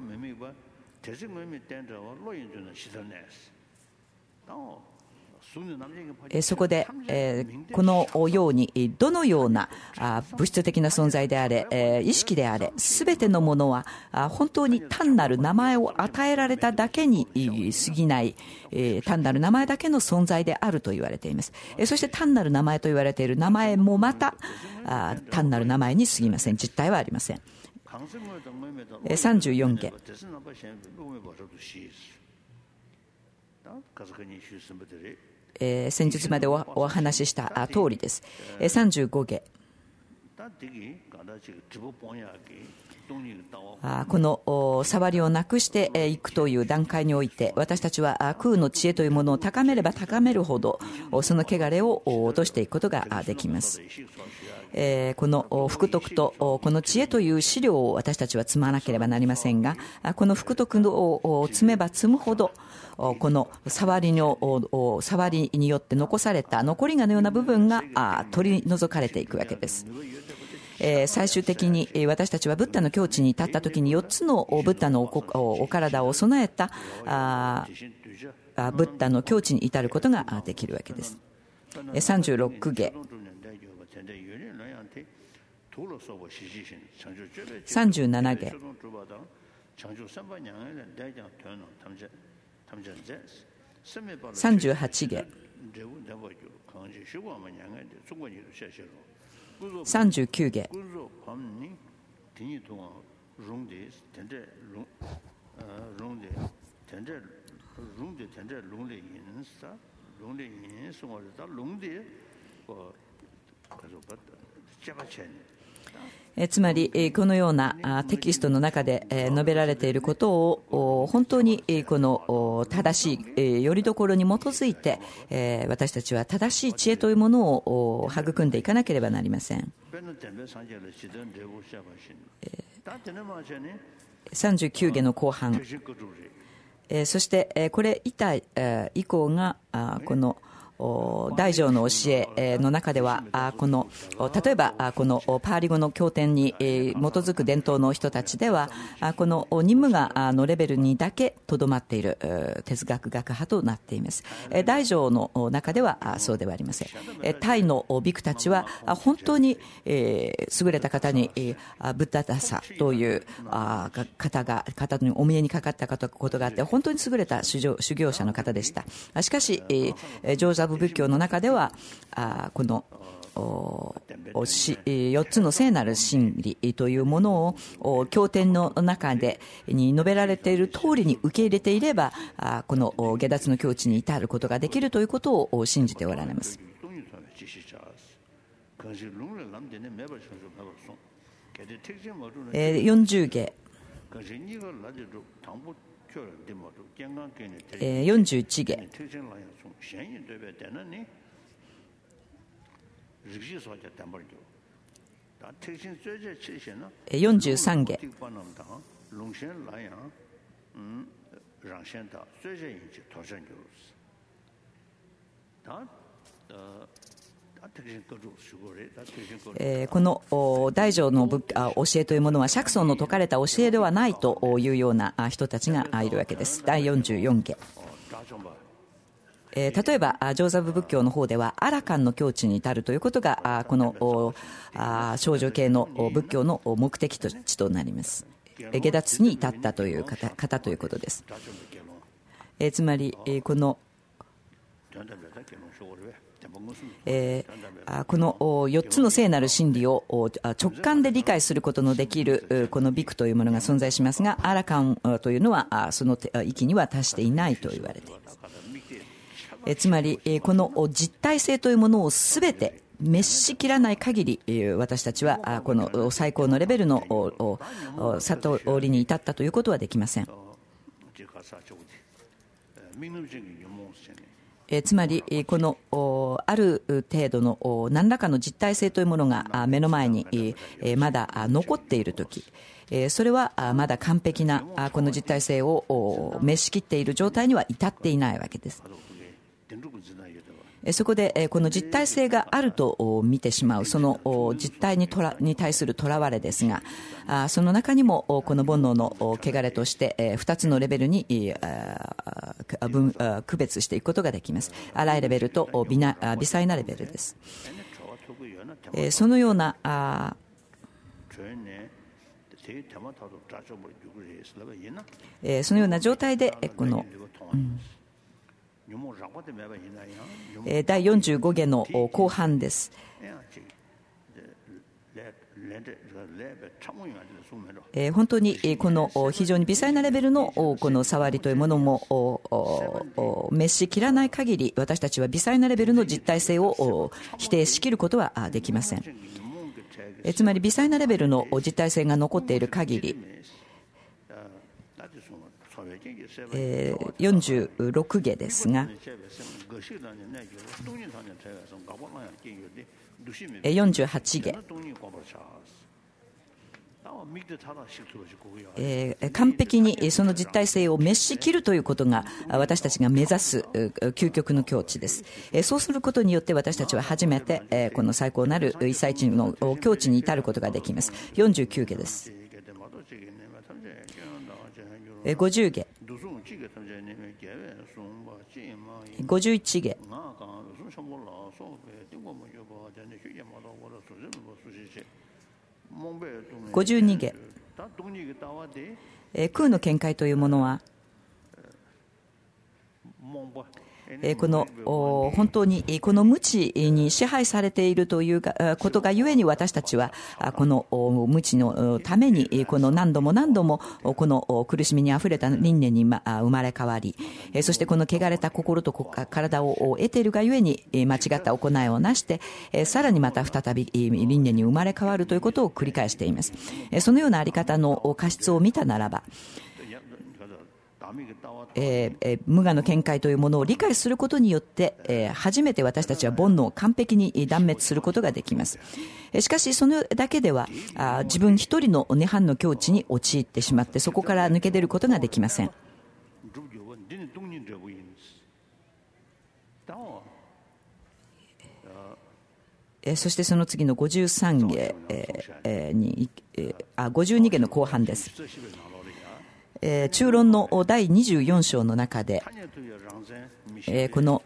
A: そこでこのようにどのような物質的な存在であれ意識であれ、すべてのものは本当に単なる名前を与えられただけに過ぎない単なる名前だけの存在であると言われています。そして単なる名前と言われている名前もまた単なる名前に過ぎません。実体はありません。34下、先日までお話しした通りです。35下、この触りをなくしていくという段階において、私たちは空の知恵というものを高めれば高めるほどその汚れを落としていくことができます。この福徳とこの知恵という資料を私たちは積まなければなりませんが、この福徳を積めば積むほどこの触りによって残された残りがのような部分が取り除かれていくわけです。最終的に私たちはブッダの境地に立ったときに4つのブッダのお体を備えたブッダの境地に至ることができるわけです。36下、37下、38下、39下、つまりこのようなテキストの中で述べられていることを本当にこの正しいよりどころに基づいて私たちは正しい知恵というものを育んでいかなければなりません。39下の後半、そしてこれ以降がこの大乗の教えの中ではこの例えばこのパーリ語の経典に基づく伝統の人たちではこの任務がのレベルにだけとどまっている哲学学派となっています。大乗の中ではそうではありません。タイのビクたちは本当に優れた方にブッダダサという方にお見えにかかったことがあって、本当に優れた修行者の方でした。しかし上座仏教の中ではこの4つの聖なる真理というものを経典の中でに述べられている通りに受け入れていればこの下脱の境地に至ることができるということを信じておられます。40下、41下、43下、この大乗の教えというものは釈尊の説かれた教えではないというような人たちがいるわけです。第44下、例えば上座部仏教の方ではアラカンの境地に至るということがこの少女系の仏教の目的地となります。下脱に至ったという方ということです。つまりこのこの4つの聖なる真理を直感で理解することのできるこのビクというものが存在しますが、アラカンというのはその域には達していないと言われています。つまりこの実体性というものをすべて滅しきらない限り、私たちはこの最高のレベルの悟りに至ったということはできません。つまりこのある程度の何らかの実体性というものが目の前にまだ残っているとき、それはまだ完璧なこの実体性を滅しきっている状態には至っていないわけです。そこでこの実体性があると見てしまうその実体に対するとらわれですが、その中にもこの煩悩の汚れとして2つのレベルに区別していくことができます。粗いレベルと微細なレベルです。そのような状態でこの第45下の後半です。本当にこの非常に微細なレベルのこの触りというものも滅しきらない限り、私たちは微細なレベルの実体性を否定しきることはできません。つまり微細なレベルの実体性が残っている限り、46下ですが、48下、完璧にその実体性を滅しきるということが私たちが目指す究極の境地です。そうすることによって私たちは初めてこの最高なる一切地の境地に至ることができます。49下です。50下、51下、52下、空の見解というものはこの本当にこの無知に支配されているということがゆえに、私たちはこの無知のためにこの何度も何度もこの苦しみにあふれた輪廻に生まれ変わり、そしてこの汚れた心と体を得ているがゆえに間違った行いをなして、さらにまた再び輪廻に生まれ変わるということを繰り返しています。そのようなあり方の過失を見たならば、無我の見解というものを理解することによって、初めて私たちは煩悩を完璧に断滅することができます。しかしそのだけでは自分一人の涅槃の境地に陥ってしまって、そこから抜け出ることができません。そしてその次の53下52下の後半です。中論の第24章の中で、この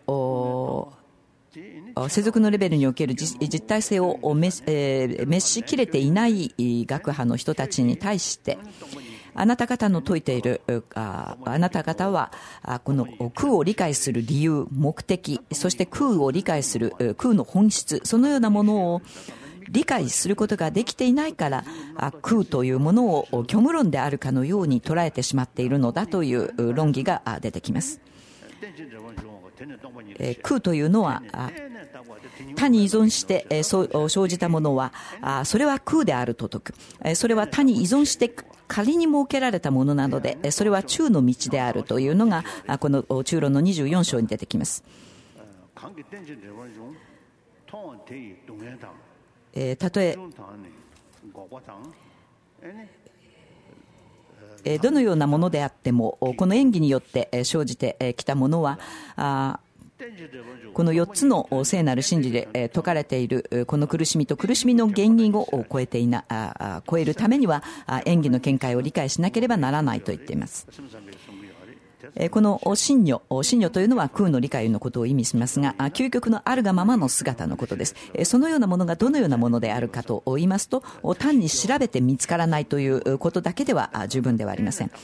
A: 世俗のレベルにおける実体性を滅しきれていない学派の人たちに対して、あなた方の説いているあなた方はこの空を理解する理由、目的、そして空を理解する空の本質、そのようなものを理解することができていないから、空というものを虚無論であるかのように捉えてしまっているのだという論議が出てきます。空というのは他に依存して生じたものはそれは空であると説く。それは他に依存して仮に設けられたものなので、それは中の道であるというのがこの中論の24章に出てきます。たとえどのようなものであっても、この演技によって生じてきたものはこの4つの聖なる真理で説かれているこの苦しみと苦しみの原因を超えるためには演技の見解を理解しなければならないと言っています。この真如というのは空の理解のことを意味しますが、究極のあるがままの姿のことです。そのようなものがどのようなものであるかと言いますと、単に調べて見つからないということだけでは十分ではありません。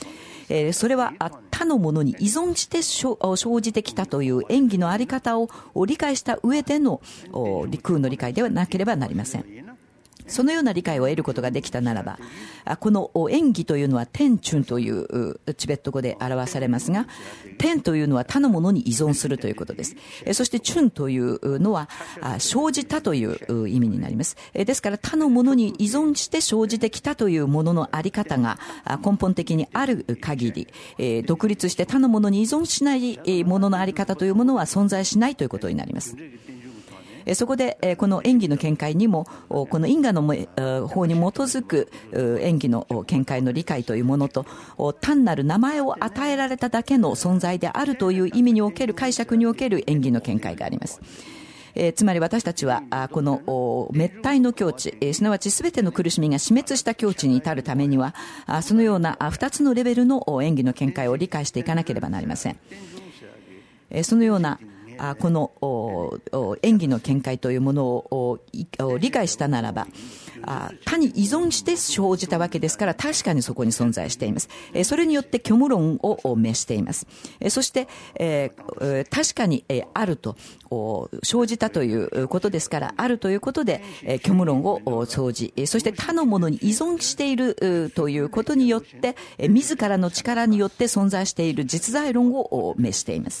A: それは他のものに依存して生じてきたという演技のあり方を理解した上での空の理解ではなければなりません。そのような理解を得ることができたならば、この演技というのは天チュンというチベット語で表されますが、天というのは他のものに依存するということです。そしてチュンというのは生じたという意味になります。ですから他のものに依存して生じてきたというもののあり方が根本的にある限り、独立して他のものに依存しないもののあり方というものは存在しないということになります。そこでこの演技の見解にもこの因果の法に基づく演技の見解の理解というものと、単なる名前を与えられただけの存在であるという意味における解釈における演技の見解があります。つまり私たちはこの滅体の境地、すなわち全ての苦しみが死滅した境地に至るためには、そのような2つのレベルの演技の見解を理解していかなければなりません。そのようなこの演技の見解というものを理解したならば、他に依存して生じたわけですから、確かにそこに存在しています。それによって虚無論を滅しています。そして確かにあると生じたということですから、あるということで虚無論を生じ、そして他のものに依存しているということによって自らの力によって存在している実在論を滅しています。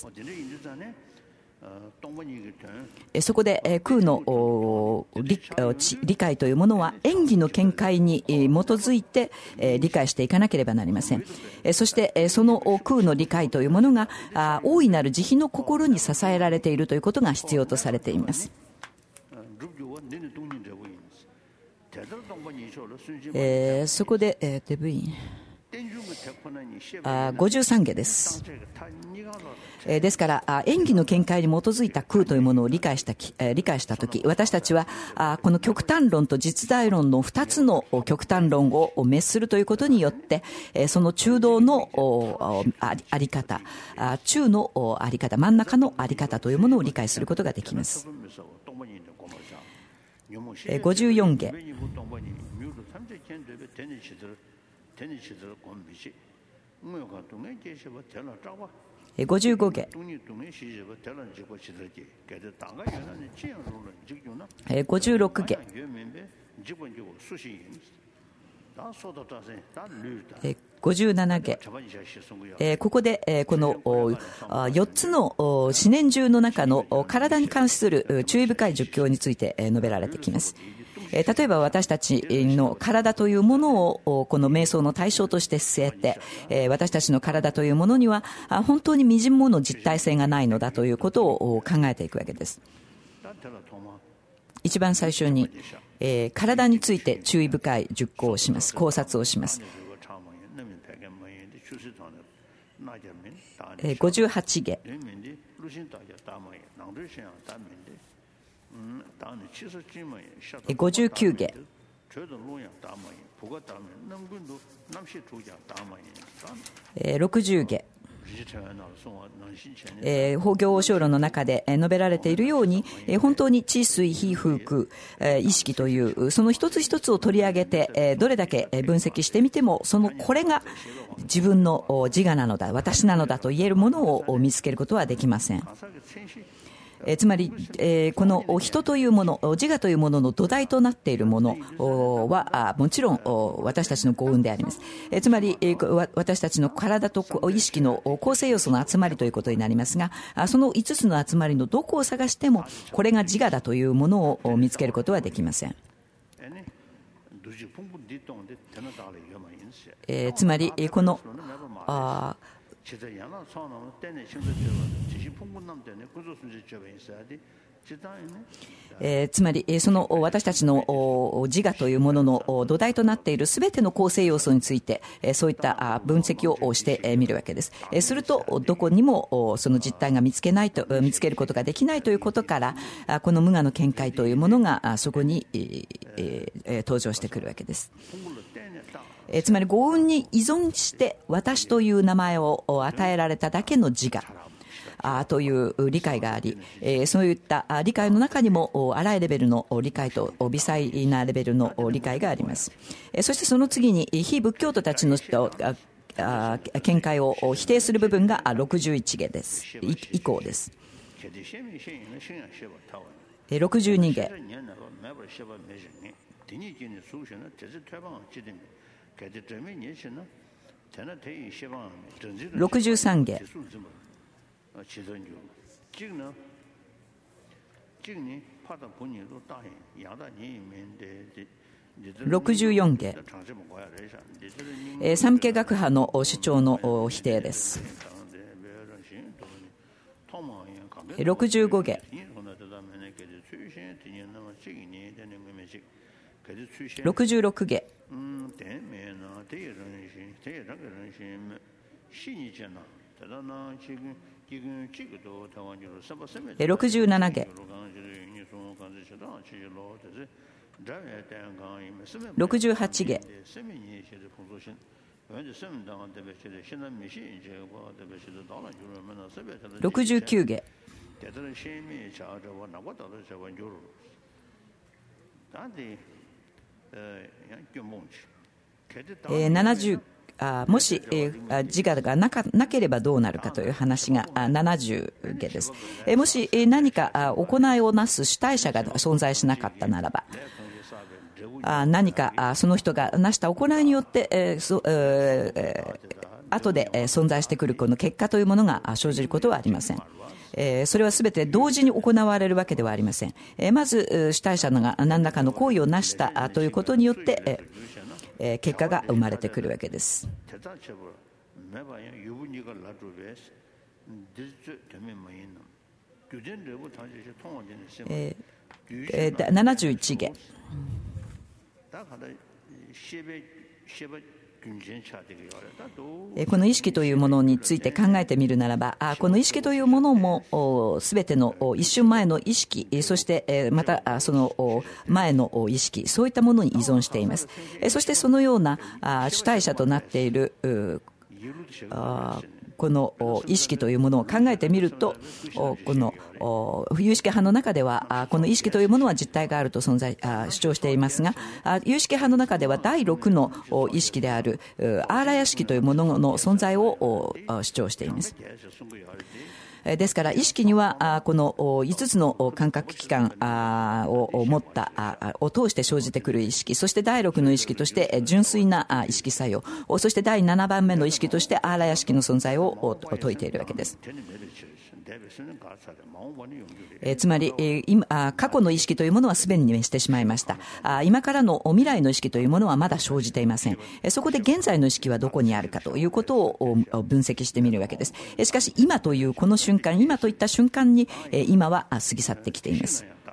A: そこで空の理解というものは演技の見解に基づいて理解していかなければなりません。そしてその空の理解というものが大いなる慈悲の心に支えられているということが必要とされています。そこでデブイン53下です。ですから演技の見解に基づいた空というものを理解したとき、私たちはこの極端論と実在論の2つの極端論を滅するということによって、その中道のあり方、中のあり方、真ん中のあり方というものを理解することができます。54下55下56下57下、ここでこの4つの思念中の中の体に関する注意深い述教について述べられてきます。例えば私たちの体というものをこの瞑想の対象として据えて、私たちの体というものには本当に微塵もの実体性がないのだということを考えていくわけです。一番最初に体について注意深い述教をします。考察をします。58下59下60下、法行応承論の中で述べられているように、本当に知水非空空意識というその一つ一つを取り上げてどれだけ分析してみても、これが自分の自我なのだ、私なのだと言えるものを見つけることはできません。つまり、この人というもの、自我というものの土台となっているものはもちろん私たちの業運であります。つまり私たちの体と意識の構成要素の集まりということになりますが、その5つの集まりのどこを探してもこれが自我だというものを見つけることはできません。つまりこのつまりその私たちの自我というものの土台となっているすべての構成要素についてそういった分析をしてみるわけです。するとどこにもその実態が見つけることができないということから、この無我の見解というものがそこに登場してくるわけです。つまり業運に依存して私という名前を与えられただけの自我という理解があり、そういった理解の中にも荒いレベルの理解と微細なレベルの理解があります。そしてその次に非仏教徒たちの見解を否定する部分が61下です。以降です。62下。63下。64下。三家学派の主張の否定です。65下。66下。67下。68下。69下。70もし自我がなければどうなるかという話が70下です。もし何か行いをなす主体者が存在しなかったならば、何かその人がなした行いによって後で存在してくるこの結果というものが生じることはありません。それはすべて同時に行われるわけではありません。まず主体者が何らかの行為をなしたということによって結果が生まれてくるわけです。71下。この意識というものについて考えてみるならば、この意識というものもすべての一瞬前の意識、そしてまたその前の意識、そういったものに依存しています。そしてそのような主体者となっているこの意識というものを考えてみると、この有識派の中ではこの意識というものは実体があると主張していますが、有識派の中では第6の意識であるアーラヤ式というものの存在を主張しています。ですから意識にはこの5つの感覚器官を持ったを通して生じてくる意識、そして第6の意識として純粋な意識作用、そして第7番目の意識としてアーラヤ式の存在を説いているわけです。つまり過去の意識というものはすでに滅してしまいました。今からの未来の意識というものはまだ生じていません。そこで現在の意識はどこにあるかということを分析してみるわけです。しかし今というこの瞬間、今といった瞬間に今は過ぎ去ってきています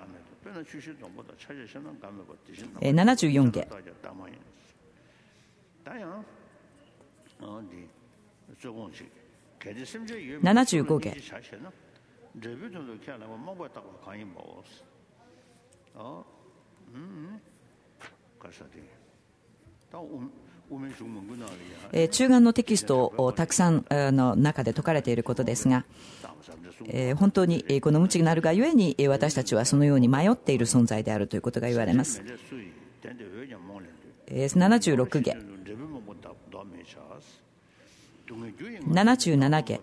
A: 。74下。75下。中眼のテキストをたくさんの中で説かれていることですが、本当にこの無知なるがゆえに私たちはそのように迷っている存在であるということが言われます。76下。77下。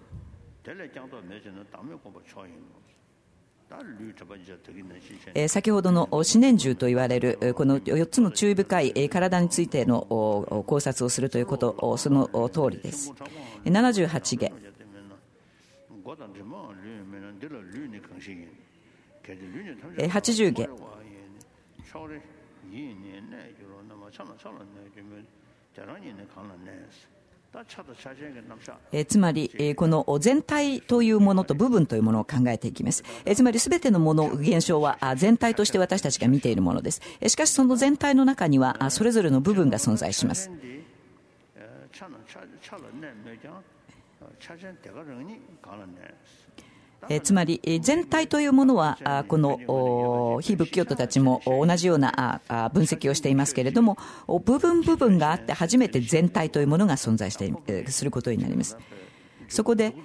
A: 先ほどの四念獣と言われるこの4つの注意深い体についての考察をするということ、その通りです。78下。80下。つまりこの全体というものと部分というものを考えていきます。つまり全てのもの現象は全体として私たちが見ているものです。しかしその全体の中にはそれぞれの部分が存在します。つまり全体というものはこの非仏教徒たちも同じような分析をしていますけれども、部分があって初めて全体というものが存在することになります。 そこで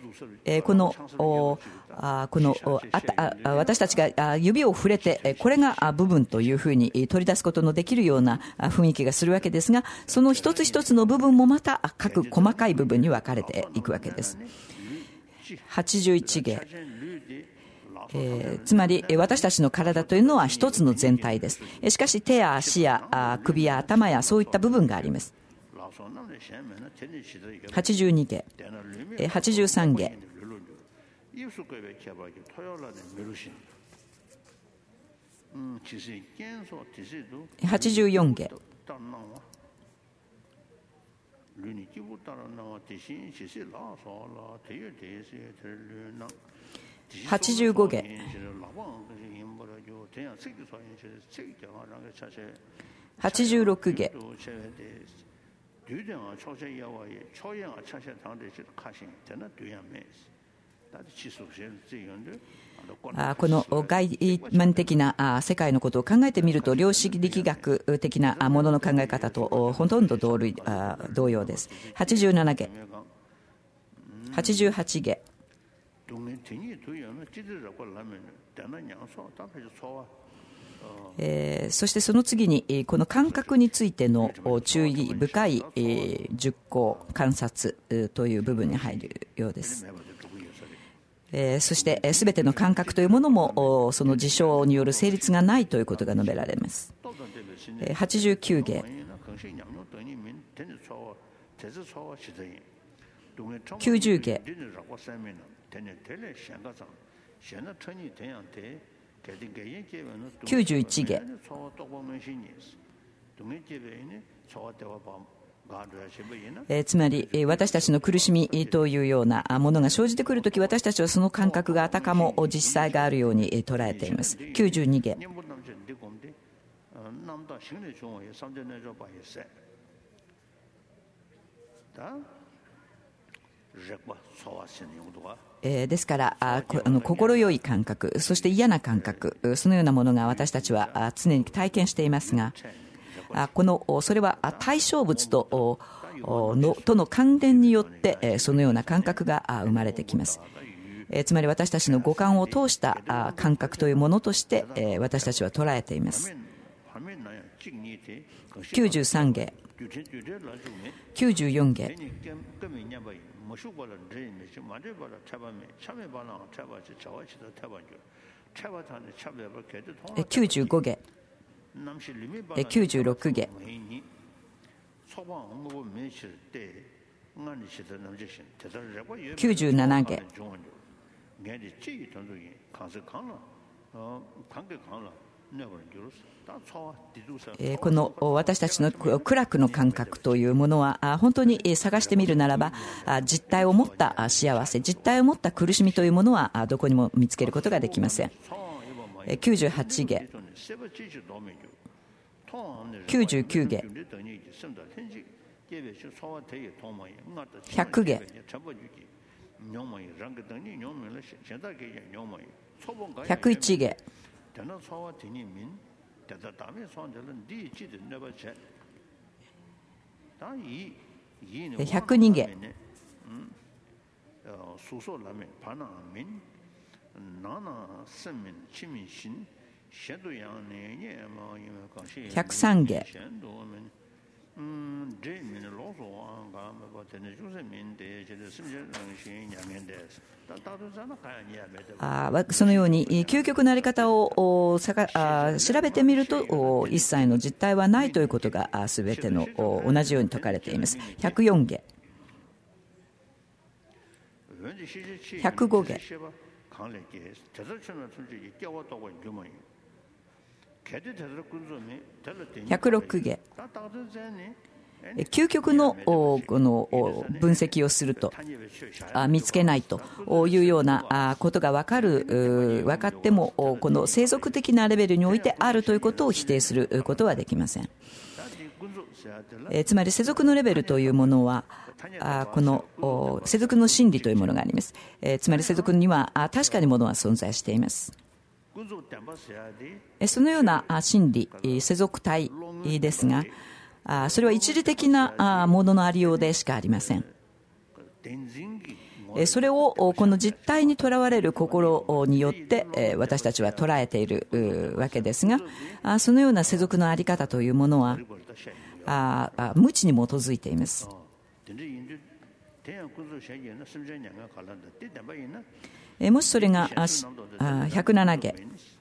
A: 私たちが指を触れてこれが部分というふうに取り出すことのできるような雰囲気がするわけですが、その一つ一つの部分もまた各細かい部分に分かれていくわけです。81芸、つまり私たちの体というのは一つの全体です。しかし手や足や首や頭やそういった部分があります。82芸、83芸、84芸、85芸、86芸、この外面的な世界のことを考えてみると、量子力学的なものの考え方とほとんど同様です。87芸、88芸、そしてその次にこの感覚についての注意深い熟考観察という部分に入るようです。そして全ての感覚というものもその事象による成立がないということが述べられます。89芸、90芸、91芸、つまり私たちの苦しみというようなものが生じてくるとき、私たちはその感覚があたかも実際があるように捉えています。92芸、ですから心よい感覚、そして嫌な感覚、そのようなものが私たちは常に体験していますが、それは対象物との関連によってそのような感覚が生まれてきます。つまり私たちの五感を通した感覚というものとして私たちは捉えています。93芸、94芸、95芸、96芸、97芸、この私たちの苦楽の感覚というものは本当に探してみるならば実体を持った幸せ、実体を持った苦しみというものはどこにも見つけることができません。98芸、99芸、100芸、101芸、102芸、103芸、そのように究極のあり方を調べてみると一切の実体はないということが全ての同じように説かれています。104芸、105芸、106芸、究極のこの分析をすると見つけないというようなことが分かってもこの世俗的なレベルにおいてあるということを否定することはできません。つまり世俗のレベルというものはこの世俗の真理というものがあります。つまり世俗には確かにものは存在しています。そのような真理、世俗体ですが、それは一時的なもののありようでしかありません。 それをこの実体にとらわれる心によって私たちは捉えているわけですが、そのような世俗の在り方というものは無知に基づいています。もしそれが107下、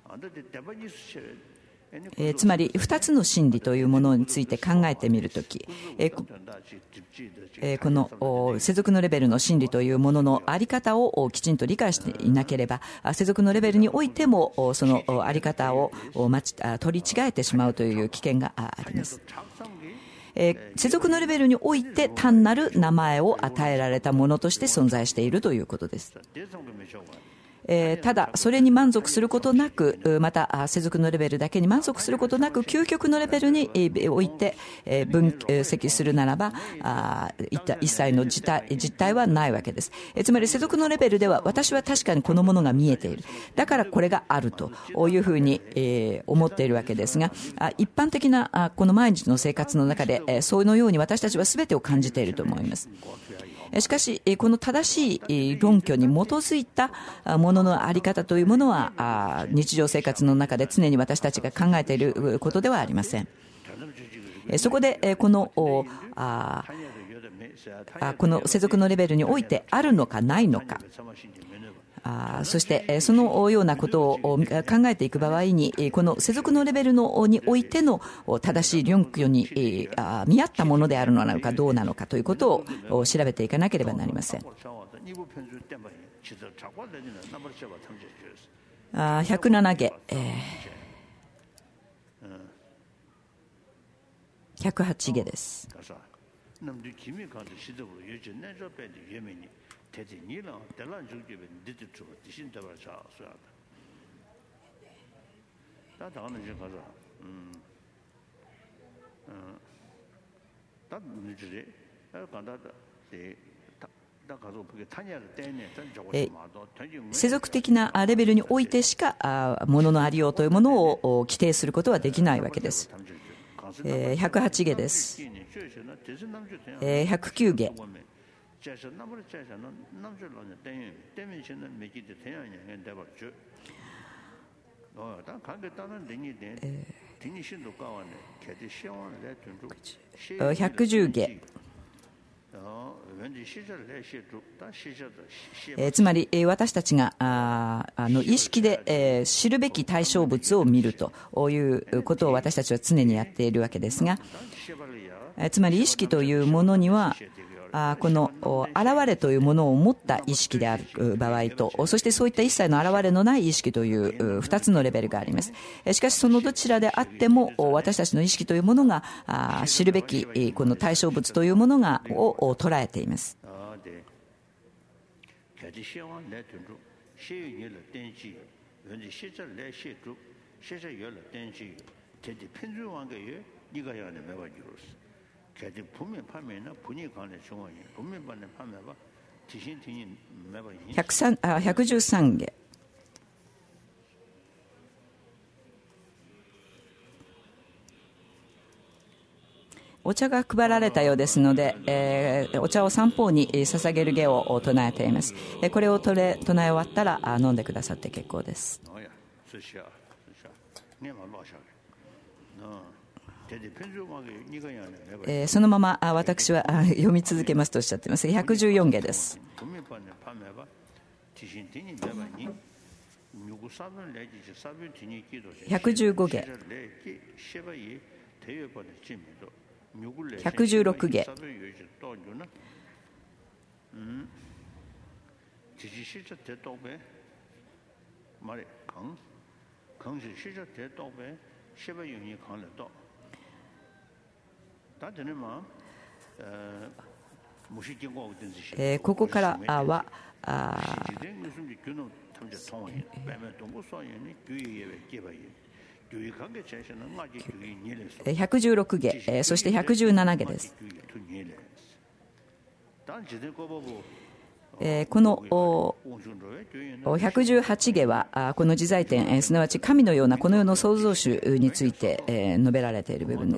A: つまり2つの真理というものについて考えてみるとき、この世俗のレベルの真理というものの在り方をきちんと理解していなければ、世俗のレベルにおいてもその在り方を取り違えてしまうという危険があります。世俗のレベルにおいて単なる名前を与えられたものとして存在しているということです。ただそれに満足することなく、また世俗のレベルだけに満足することなく、究極のレベルにおいて分析するならば一切の実態はないわけです。つまり世俗のレベルでは、私は確かにこのものが見えている、だからこれがあるというふうに思っているわけですが、一般的なこの毎日の生活の中でそのように私たちは全てを感じていると思います。しかしこの正しい論拠に基づいたもののあり方というものは日常生活の中で常に私たちが考えていることではありません。そこでこの世俗のレベルにおいてあるのかないのか、そしてそのようなことを考えていく場合に、この世俗のレベルにおいての正しい論拠に見合ったものであるのかどうなのかということを調べていかなければなりません。107下、108下です。世俗的なレベルにおいてしかもののありようというものを規定することはできないわけです。108下です。109下。110下。つまり私たちが意識で知るべき対象物を見るということを私たちは常にやっているわけですが、つまり意識というものにはこの現れというものを持った意識である場合と、そしてそういった一切の現れのない意識という2つのレベルがあります。しかしそのどちらであっても私たちの意識というものが知るべきこの対象物というものを捉えています。113下。お茶が配られたようですので、お茶を三方に捧げる下を唱えています。これを唱え終わったら飲んでくださって結構です。そのまま私は読み続けますとおっしゃっています。114下です。115下、116下、ここからは116下、そして117下です。この118下はこの自在点、すなわち神のようなこの世の創造主について述べられている部分です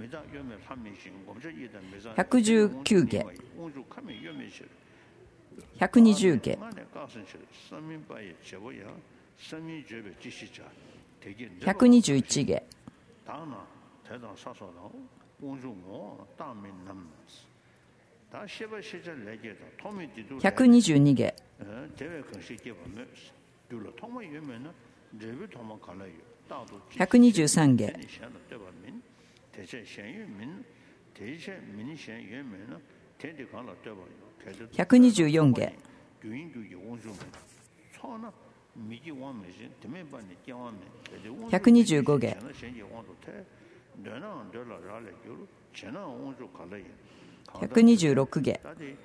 A: 。119下、 120下、121下、122下、123下、124下、125下、126下。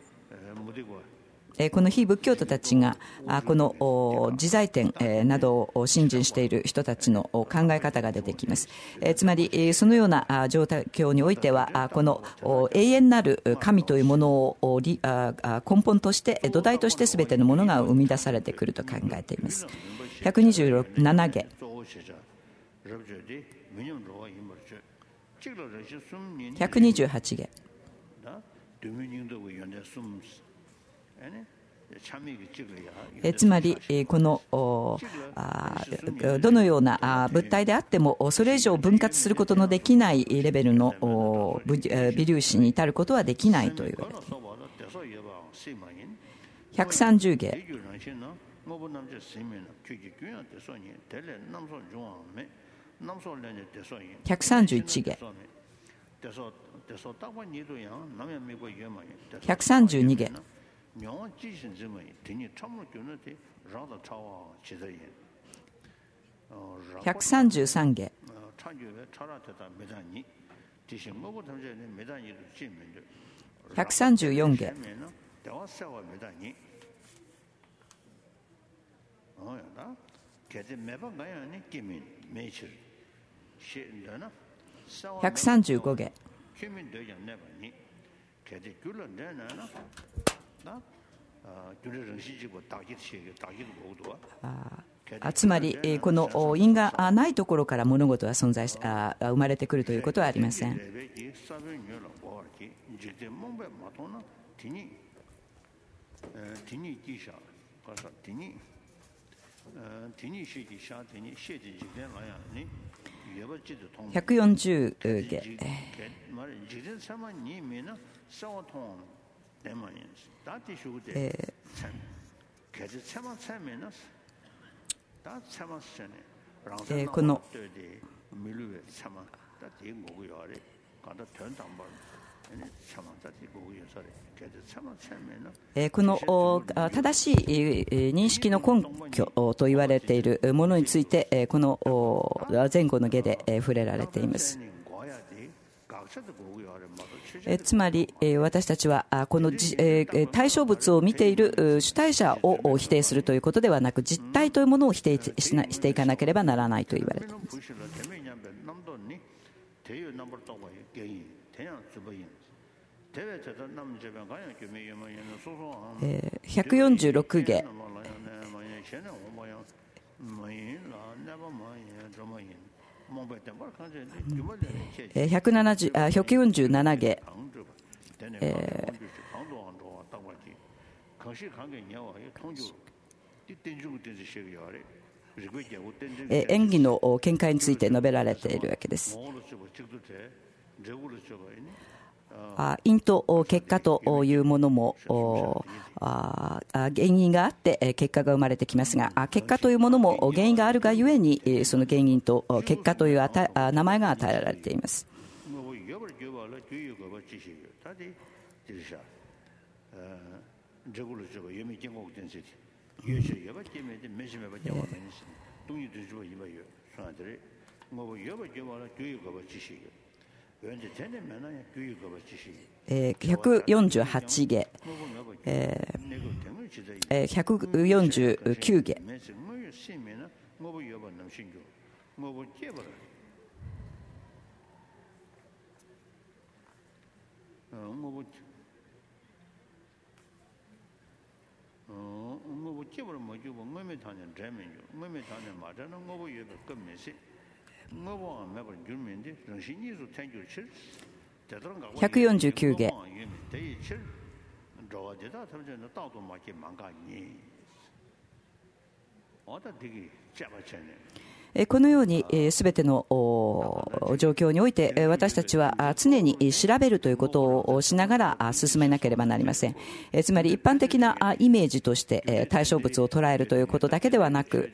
A: この非仏教徒たちがこの自在天などを信心している人たちの考え方が出てきます。つまりそのような状況においてはこの永遠なる神というものを根本として土台として全てのものが生み出されてくると考えています。127下、128下、つまりこのどのような物体であってもそれ以上分割することのできないレベルの微粒子に至ることはできないと言われています。130下、131下、132下、133下、134下、135下、つまりこの因がないところから物事は生まれてくるということはありません。140下、このこの正しい認識の根拠と言われているものについてこの前後の下で触れられています。つまり私たちはこの対象物を見ている主体者を否定するということではなく、実体というものを否定していかなければならないと言われています。146下、147下、演技の見解について述べられているわけです。因と結果というものも原因があって結果が生まれてきますが、結果というものも原因があるがゆえにその原因と結果という名前が与えられています。148下、149下、149下、 このようにすべての状況において私たちは常に調べるということをしながら進めなければなりません。つまり一般的なイメージとして対象物を捉えるということだけではなく、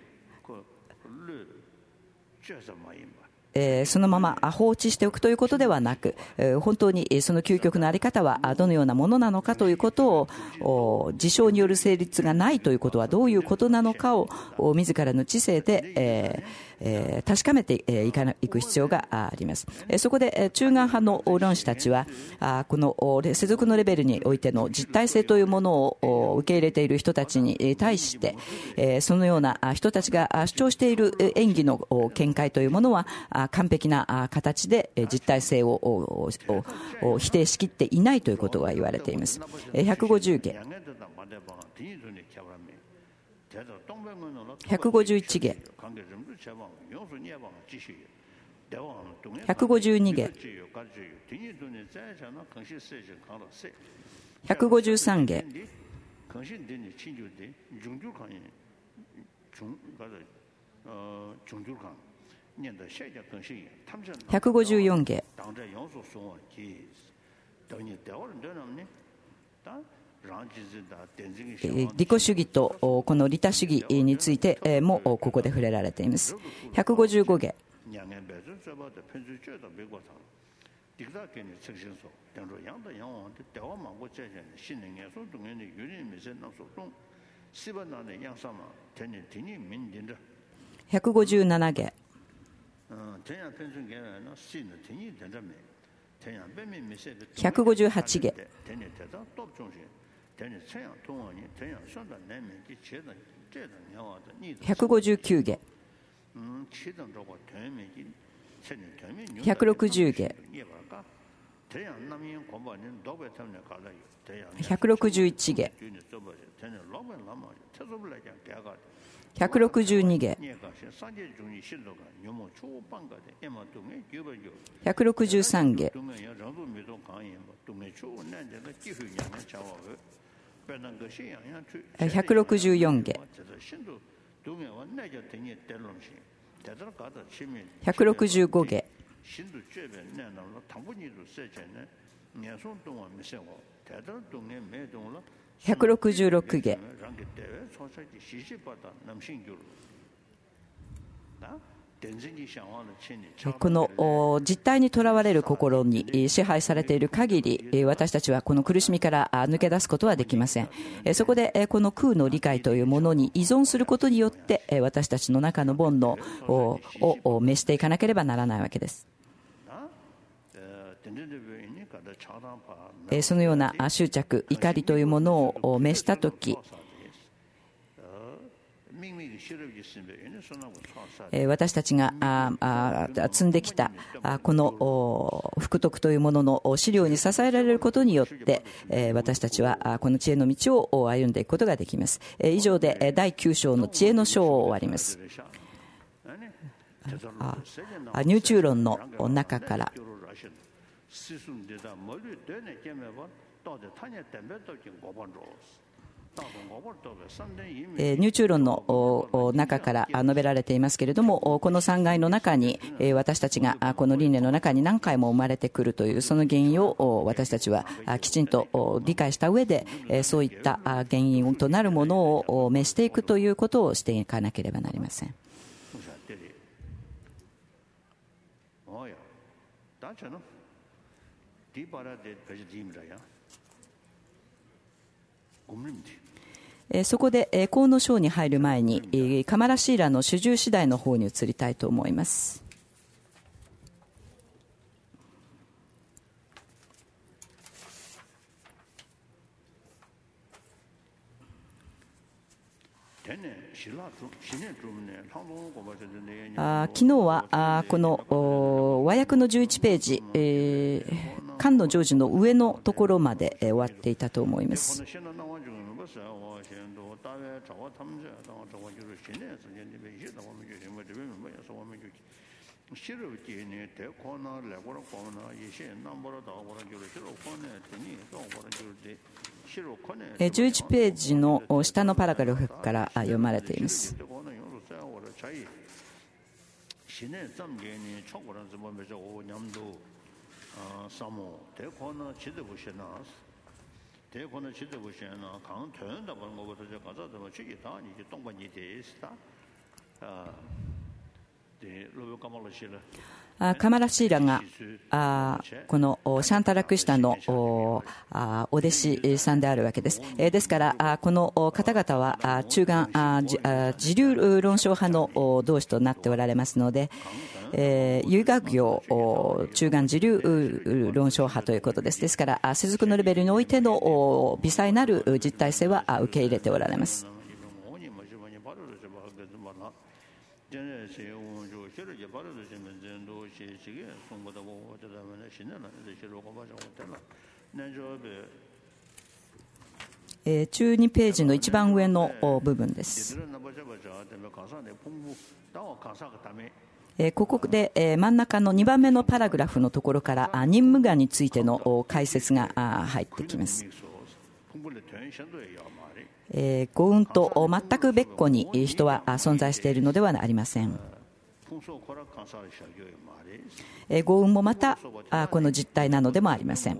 A: そのまま放置しておくということではなく、本当にその究極の在り方はどのようなものなのかということを、事象による成立がないということはどういうことなのかを自らの知性で確かめていく必要があります。そこで中間派の論師たちはこの世俗のレベルにおいての実体性というものを受け入れている人たちに対してそのような人たちが主張している演技の見解というものは完璧な形で実体性を否定しきっていないということが言われています。150下151下152下153下154下利己主義とこの利他主義についてもここで触れられています。155下157下158下159下160下161下162下163下164下165下166下この実態にとらわれる心に支配されている限り私たちはこの苦しみから抜け出すことはできません。そこでこの空の理解というものに依存することによって私たちの中の煩悩を滅していかなければならないわけです。そのような執着怒りというものを滅したとき私たちが積んできたこの福徳というものの資料に支えられることによって私たちはこの知恵の道を歩んでいくことができます。以上で第9章の知恵の章を終わります。入中論の中から入中論の中から述べられていますけれども、この3階の中に私たちがこの輪廻の中に何回も生まれてくるというその原因を私たちはきちんと理解した上でそういった原因となるものを滅していくということをしていかなければなりません。そこで河野章に入る前にカマラシーラの主従次第の方に移りたいと思います。昨日はこの和訳の11ページ漢の成就の上のところまで終わっていたと思います。 11ページの下のパラグラフから読まれています。カマラシーラがこのシャンタラクシタのお弟子さんであるわけです。ですからこの方々は中間自流論証派の同志となっておられますので、唯学業中間自流論証派ということです。ですから世俗のレベルにおいての微細なる実体性は受け入れておられます。12ページの一番上の部分です。ここで真ん中の2番目のパラグラフのところから任務眼についての解説が入ってきます。五運と全く別個に人は存在しているのではありません。五運もまたこの実体なのでもありません。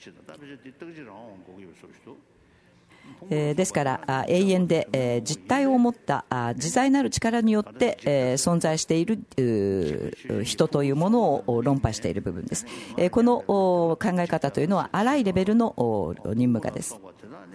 A: ですから永遠で実体を持った自在なる力によって存在している人というものを論破している部分です。この考え方というのは荒いレベルの任務画です。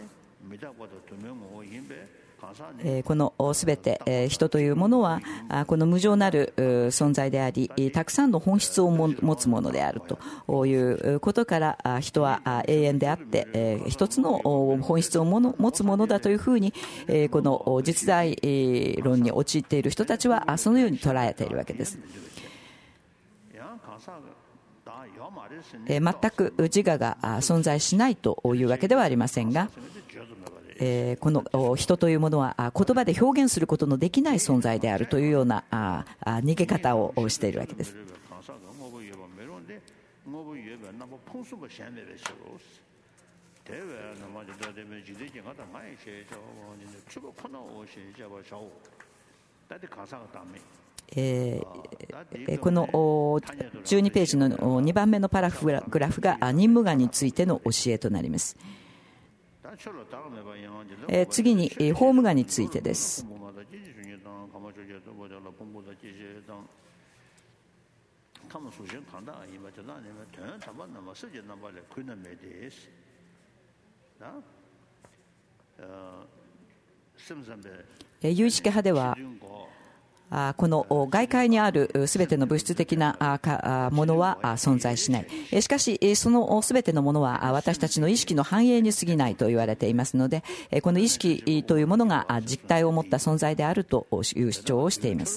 A: このすべて人というものはこの無常なる存在であり、たくさんの本質を持つものであるということから、人は永遠であって一つの本質を持つものだというふうにこの実在論に陥っている人たちはそのように捉えているわけです。全く自我が存在しないというわけではありませんが、この人というものは言葉で表現することのできない存在であるというような逃げ方をしているわけです。この12ページの2番目のパラグラフが任務眼についての教えとなります。次に法務眼についてです。有意識派ではこの外界にあるすべての物質的なものは存在しない。しかしそのすべてのものは私たちの意識の反映に過ぎないと言われていますので、この意識というものが実体を持った存在であるという主張をしています。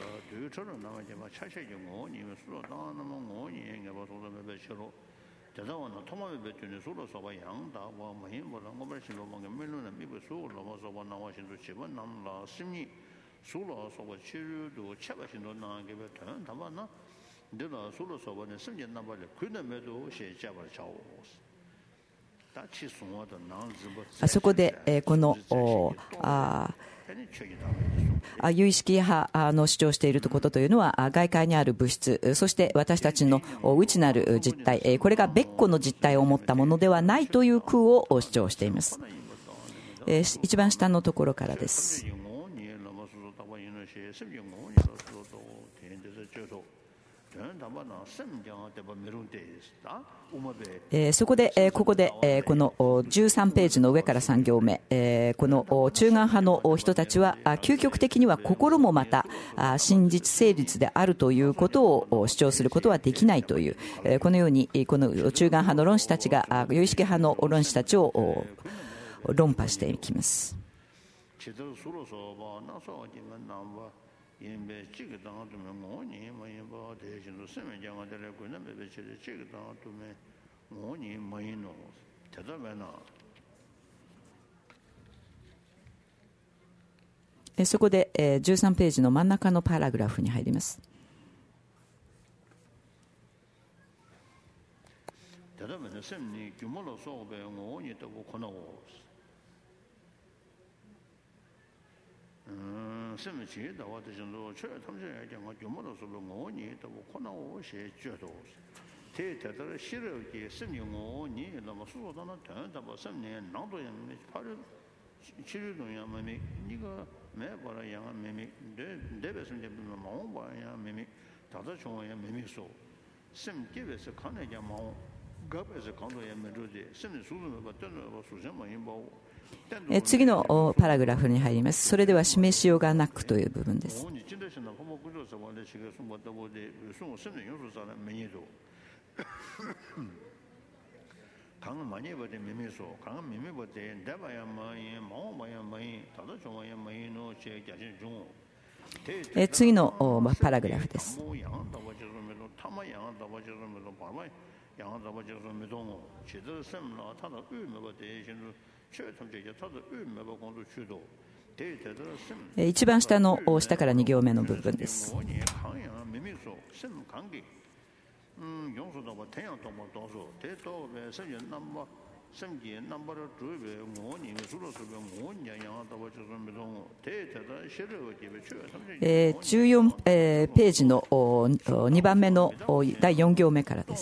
A: そこでこの有意識派の主張していることというのは、外界にある物質、そして私たちの内なる実体、これが別個の実体を持ったものではないという空を主張しています。一番下のところからです。そこでここでこの13ページの上から3行目、この中間派の人たちは究極的には心もまた真実成立であるということを主張することはできないという、このようにこの中間派の論師たちが有意識派の論師たちを論破していきます。そこで13ページの真ん中のパラグラフに入ります。 次のパラグラフに入ります。それでは示しようがなくという部分です。次のパラグラフです。一番下の下から2行目の部分です。14ページの2番目の第4行目からです。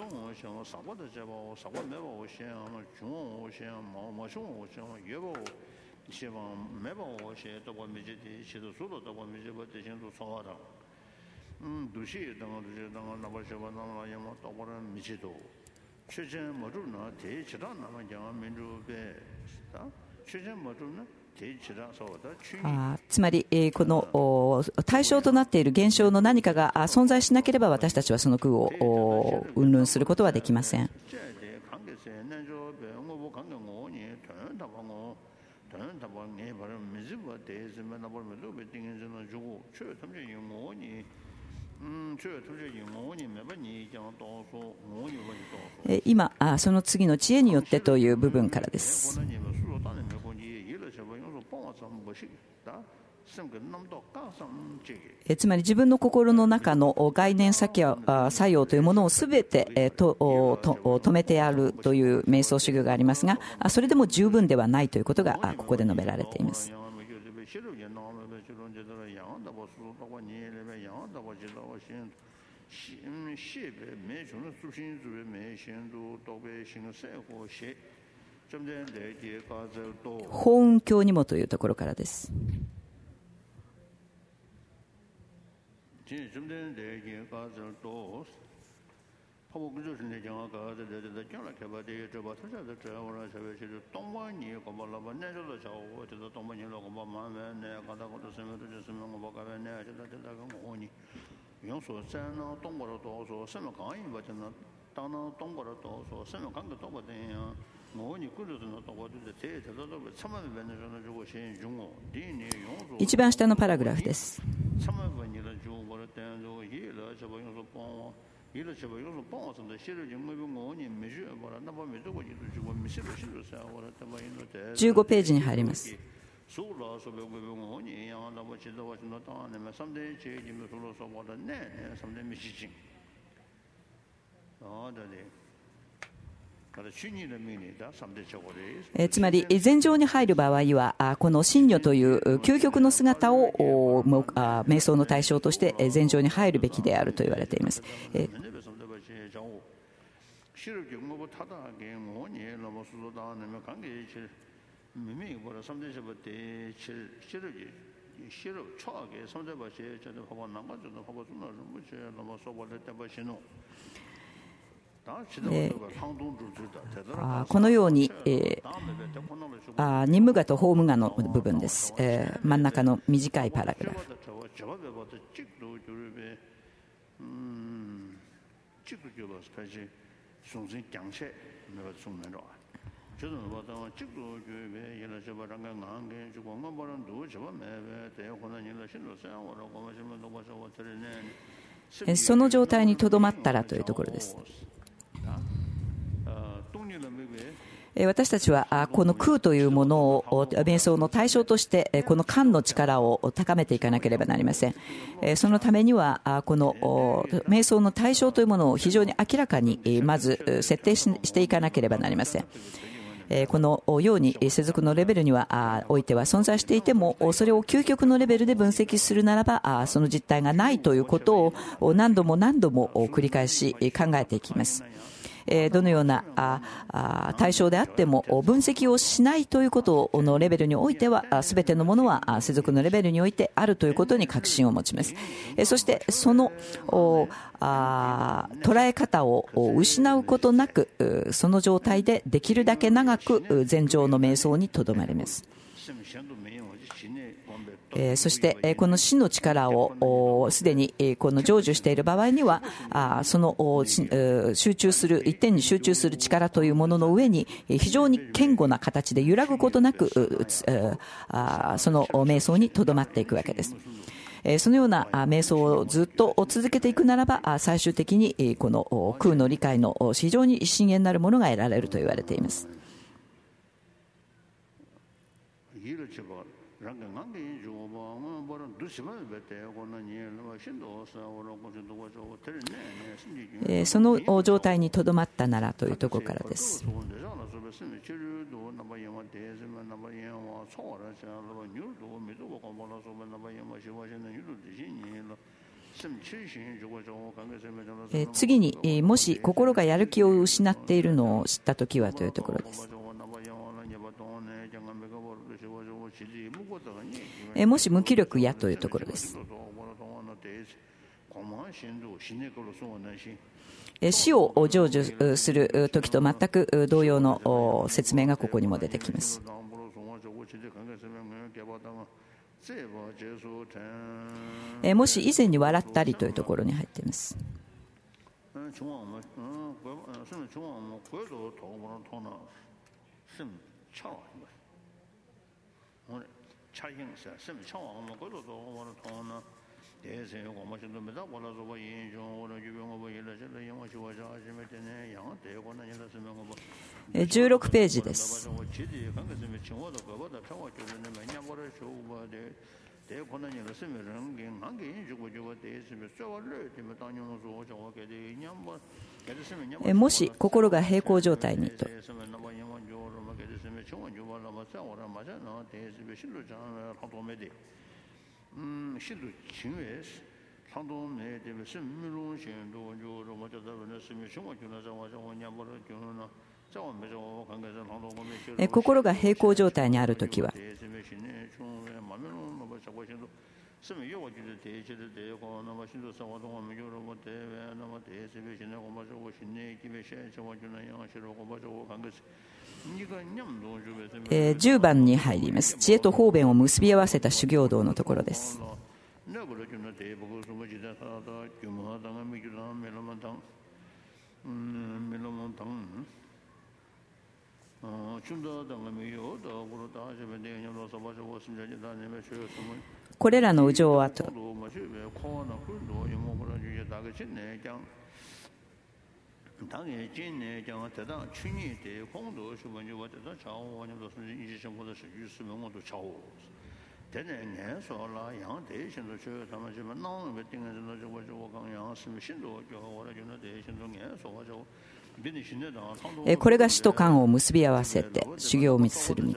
A: つまりこの対象となっている現象の何かが存在しなければ私たちはその空を云々することはできません。今その次の知恵によってという部分からです。つまり自分の心の中の概念作用というものをすべて止めてやるという瞑想修行がありますが、それでも十分ではないということがここで述べられています。法運教にもというところからです。一番下のパラグラフです。15ページに入ります。つまり禅定に入る場合はこの真如という究極の姿を瞑想の対象として禅定に入るべきであると言われています。このように任務画と法務画の部分です。真ん中の短いパラグラフ。その状態にとどまったらというところです。 私たちはこの空というものを瞑想の対象としてこの観の力を高めていかなければなりません。そのためにはこの瞑想の対象というものを非常に明らかにまず設定していかなければなりません。このように世俗のレベルにはおいては存在していても、それを究極のレベルで分析するならばその実態がないということを何度も何度も繰り返し考えていきます。どのような対象であっても分析をしないということのレベルにおいては、すべてのものは世俗のレベルにおいてあるということに確信を持ちます。そしてその捉え方を失うことなく、その状態でできるだけ長く禅定の瞑想にとどまれます。そしてこの死の力をすでにこの成就している場合には、その集中する、一点に集中する力というものの上に非常に堅固な形で揺らぐことなくその瞑想にとどまっていくわけです。そのような瞑想をずっと続けていくならば、最終的にこの空の理解の非常に深遠なるものが得られると言われています。その状態にとどまったならというところからです。次に、もし心がやる気を失っているのを知ったときはというところです。もし無気力やというところです。死を成就するときと全く同様の説明がここにも出てきます。もし以前に笑ったりというところに入っています。16ページです。もし心が平行状態にと、心が平行状態にあるときは、10番に入ります。知恵と方便を結び合わせた修行道のところです。これらの有情はと、これが死と観を結び合わせて修行を道する道。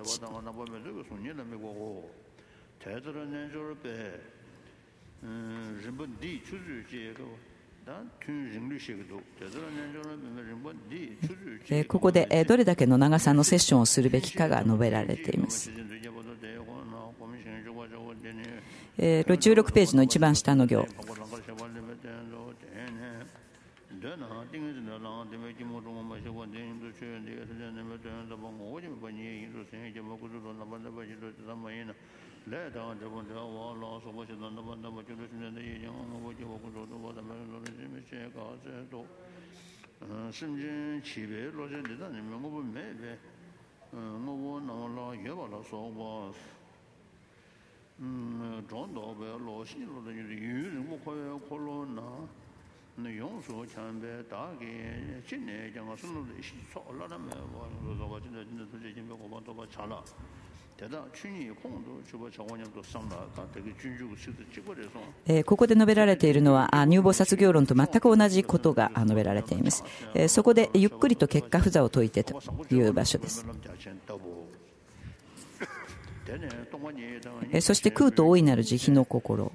A: ここでどれだけの長さのセッションをするべきかが述べられています。16ページの一番下の行。 ここで述べられているのは入菩薩行論と全く同じことが述べられています。そこでゆっくりと結果不座を説いてという場所です。そして空と大いなる慈悲の心、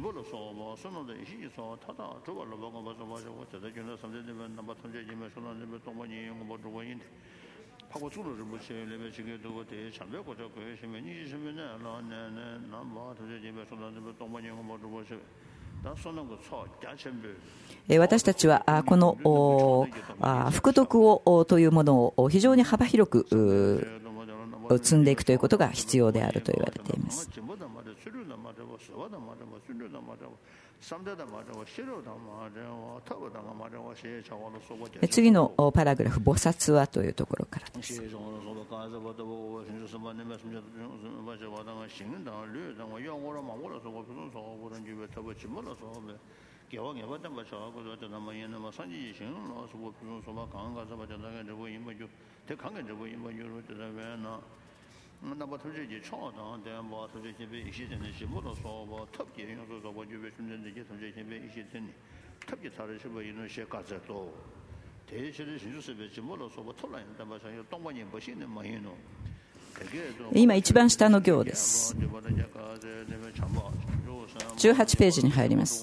A: 私たちはこの福徳をというものを非常に幅広く積んでいくということが必要であると言われています。次のパラグラフ、菩薩はというところからです。今一番下の行です。18ページに入ります。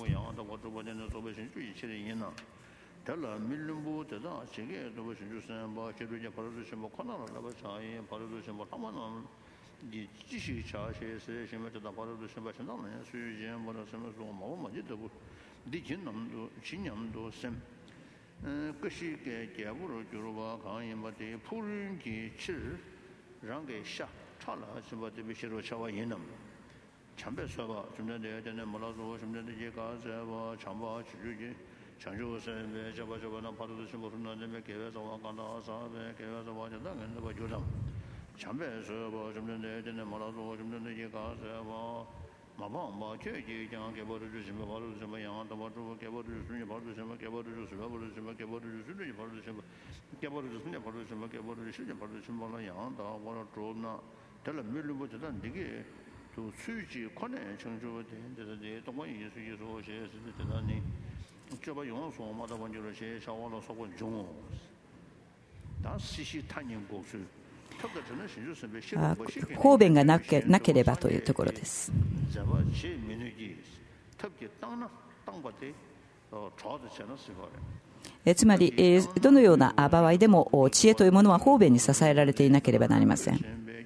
A: 方便がなければというところです。つまりどのような場合でも知恵というものは方便に支えられていなければなりません。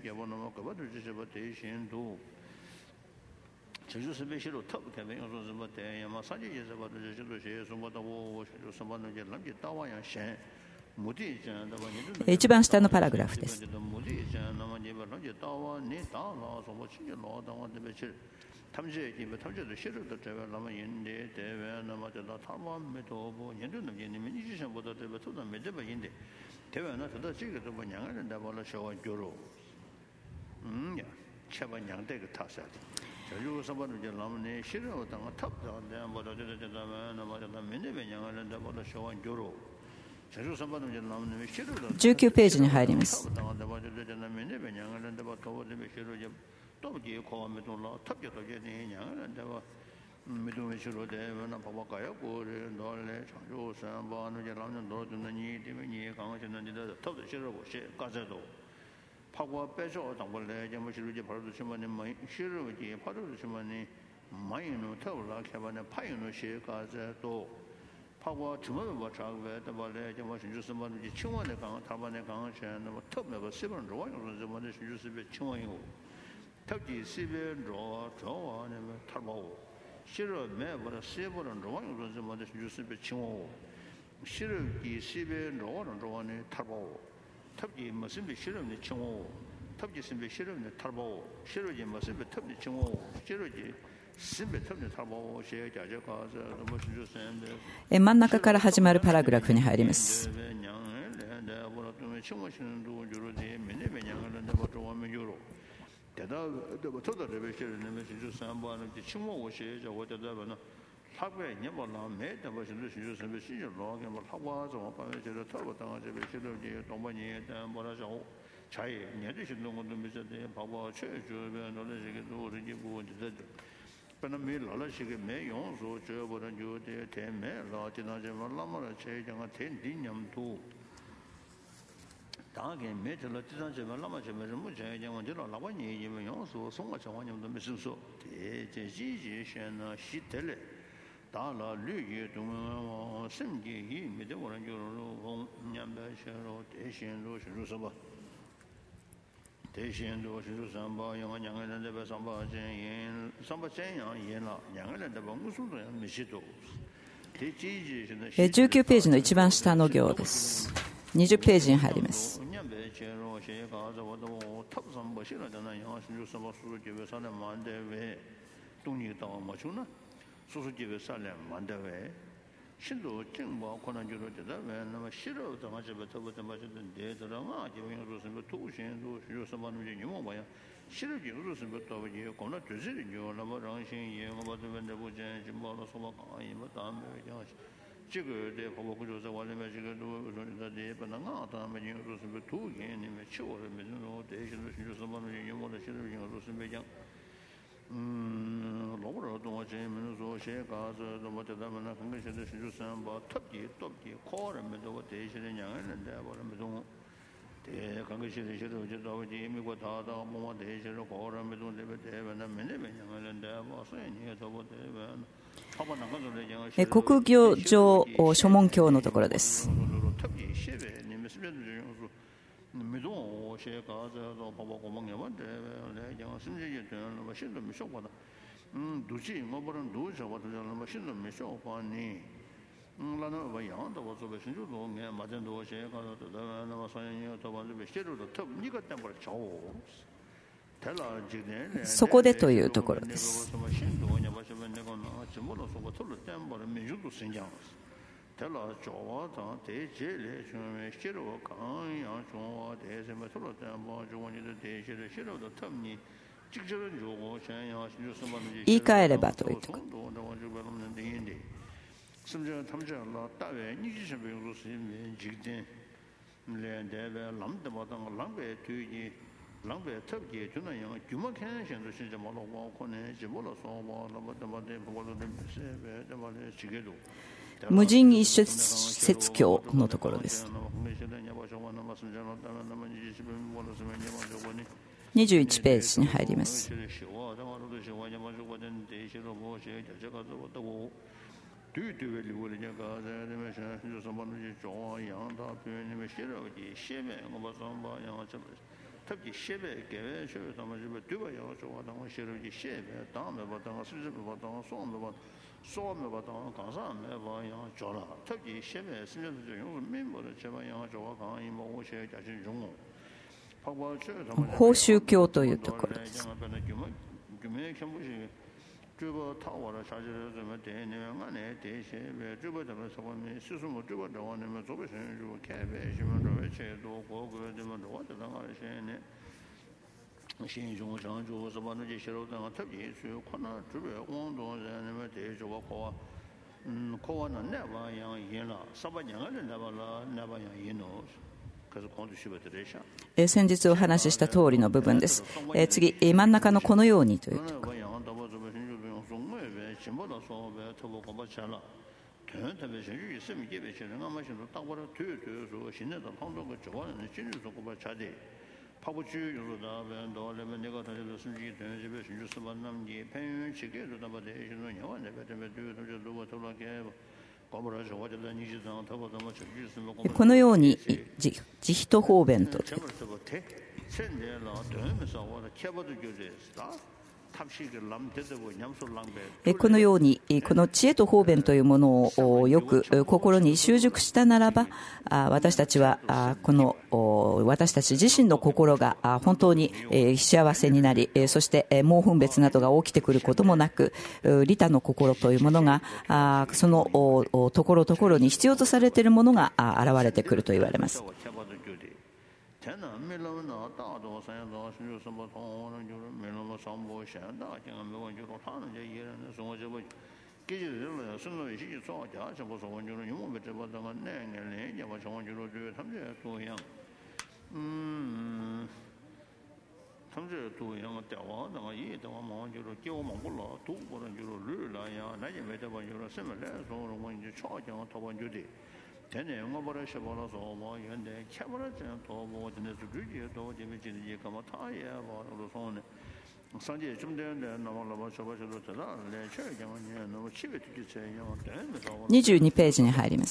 A: 一番下のパラグラフです。19ページに入ります。真ん中から始まるパラグラフに入ります。 19ページの一番下の行です。20ページに入ります。国行上諸問教のところです。そこでというところです。言い換えればというところ。無尽一説教のところです。21ページに入ります。報酬教というところです。先日お話しした通りの部分です。次、真ん中のこのようにというところ。このように慈悲と方便とこのようにこの知恵と方便というものをよく心に習熟したならば、私たちはこの私たち自身の心が本当に幸せになり、そして盲分別などが起きてくることもなく、利他の心というものがそのところどころに必要とされているものが現れてくると言われます。 22ページに入ります。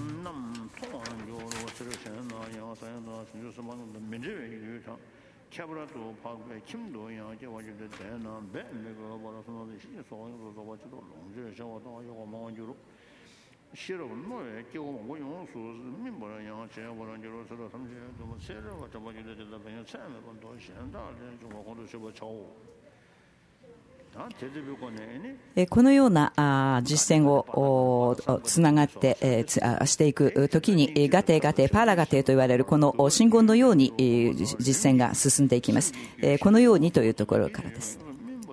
A: このような実践をつながってしていくときにガテガテパラガテと言われるこの信言のように実践が進んでいきます。このようにというところからです。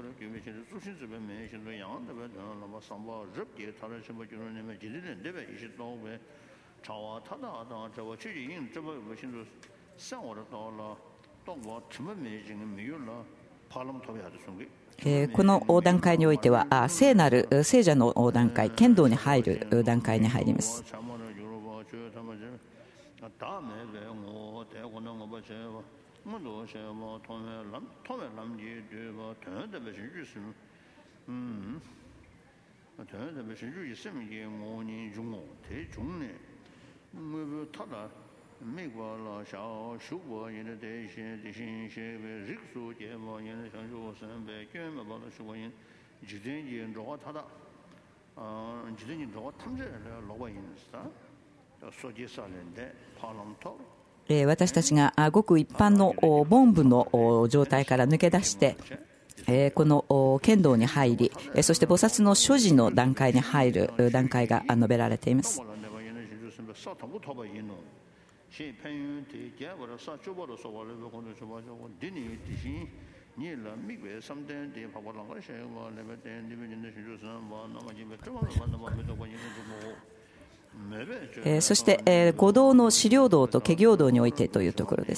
A: この段階においては聖なる聖者の段階、剣道に入る段階に入ります。私たちがごく一般の凡夫の状態から抜け出してこの剣道に入り、そして菩薩の所持の段階に入る段階が述べられています。そして五道の資料道と化行道においてというところです。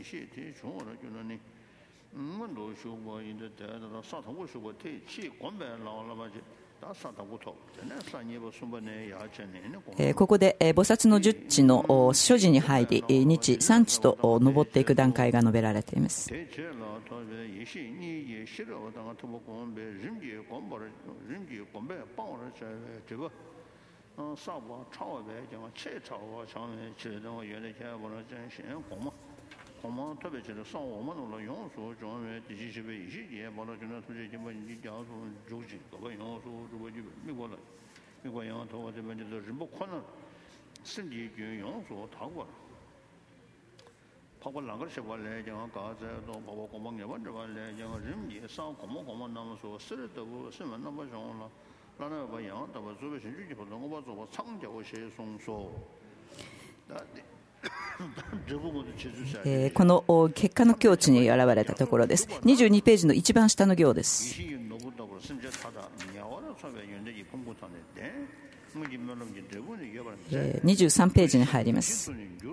A: ここで菩薩の十地の所持に入り日三地と登っていく段階が述べられています。この結果の境地に現れたところです。22ページの一番下の行です。23ページに入ります。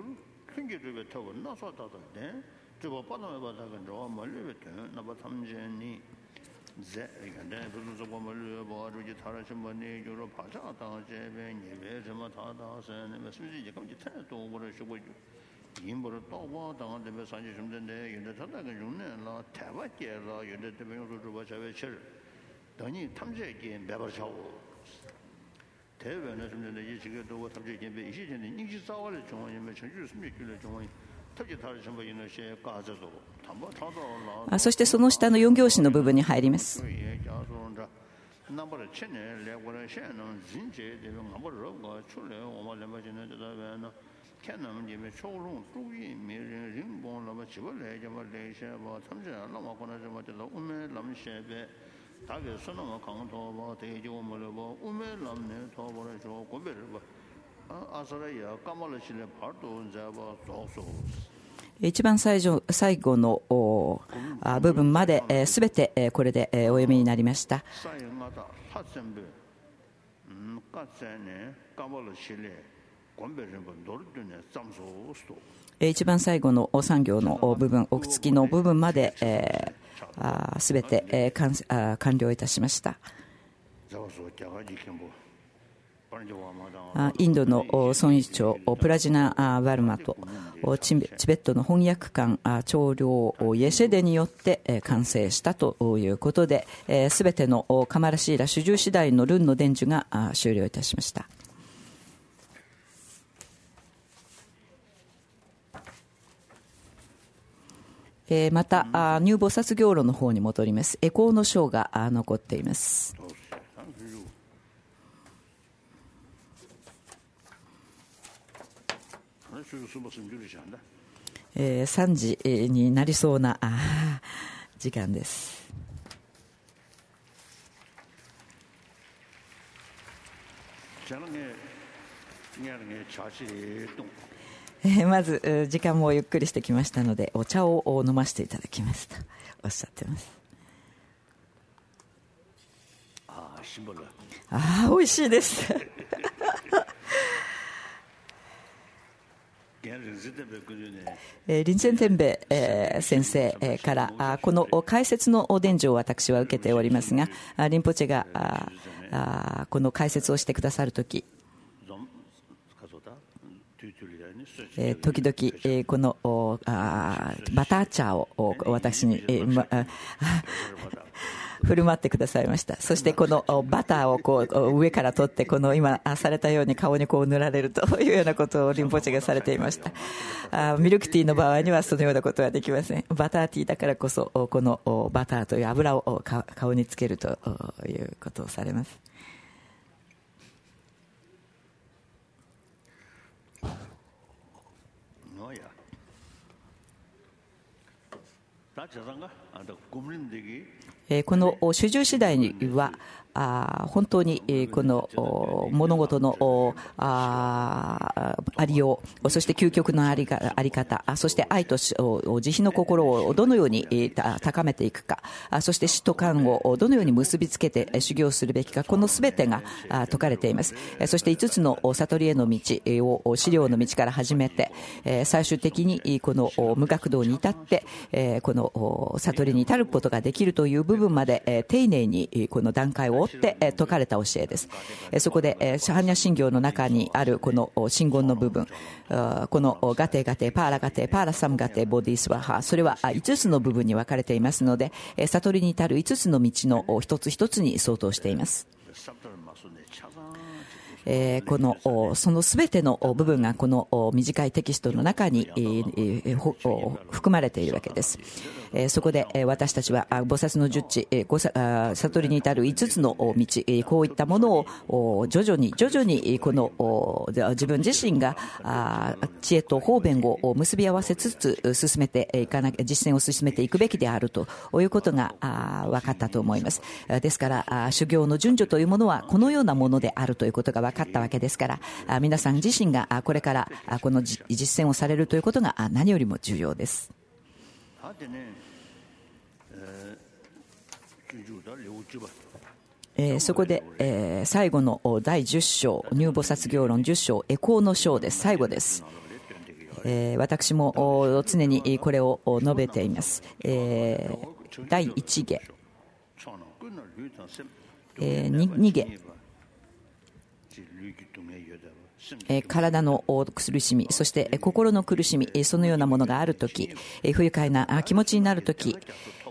A: そしてその下の4行詞の部分に入ります。一番最後の部分まで全てこれでお読みになりました。 一番最後の産業の部分、奥付きの部分まで、すべて、完了いたしました。インドの村議長プラジナ・ワルマとチベットの翻訳官長領イエシェデによって完成したということで、すべてのカマラシーラ主従次第のルンの伝授が終了いたしました。また入菩薩行路の方に戻ります。エコーの章が残っています。3時になりそうな時間です。まず時間もゆっくりしてきましたので、お茶を飲ませていただきますとおっしゃってます。美味しいですリンチェンテンベ先生からこの解説の伝授を私は受けておりますが、リンポチェがこの解説をしてくださるとき、時々このバター茶を私に振る舞ってくださいました。そしてこのバターをこう上から取ってこの今されたように顔にこう塗られるというようなことをリンポチェがされていました。ミルクティーの場合にはそのようなことはできません。バターティーだからこそこのバターという油を顔につけるということをされます。この主従次第には本当にこの物事のありよう、そして究極のあり方、そして愛と慈悲の心をどのように高めていくか、そして死と観をどのように結びつけて修行するべきか、このすべてが説かれています。そして5つの悟りへの道を資料の道から始めて、最終的にこの無学道に至ってこの悟りに至ることができるという部分まで丁寧にこの段階を追って説かれた教えです。そこでシャハニャ信行の中にあるこの真言の部分、このガテガテパーラガテパーラサムガテボディスワハ、それは5つの部分に分かれていますので、悟りに至る5つの道の一つ一つに相当しています。このそのすべての部分がこの短いテキストの中に含まれているわけです。そこで私たちは菩薩の十地、悟りに至る5つの道、こういったものを徐々にこの自分自身が知恵と方便を結び合わせつつ進めていかな実践を進めていくべきであるということが分かったと思います。ですから修行の順序というものはこのようなものであるということが分かったわけですから、皆さん自身がこれからこの実践をされるということが何よりも重要です。そこで、最後の第10章入菩薩行論10章エコーの章です。最後です。私も常にこれを述べています。第1下、2下、体の苦しみ、そして心の苦しみ、そのようなものがあるとき、不愉快な気持ちになるとき、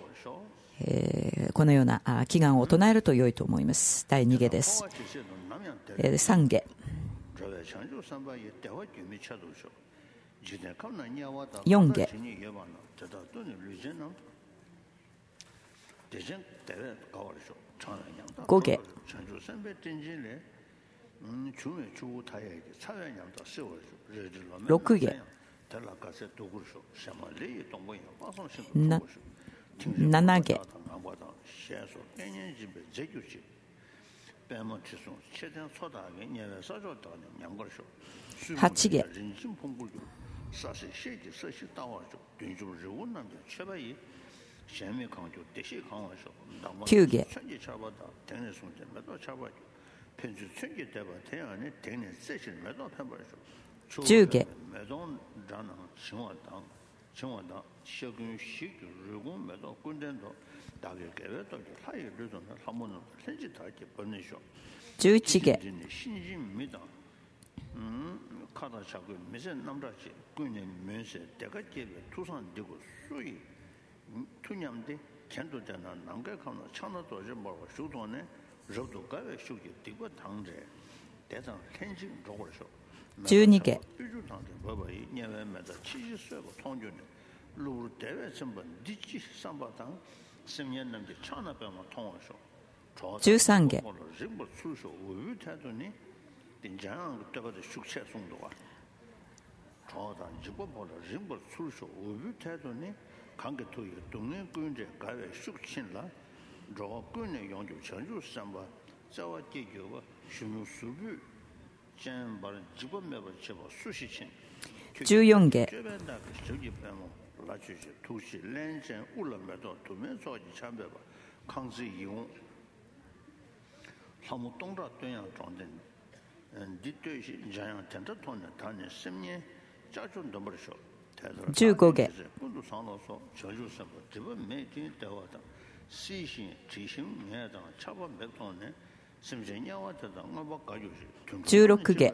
A: このような祈願を唱えると良いと思います。第2下です。3下、4下、5下、6下、7下、8下、9下、 10下11下12下13下14下15下16下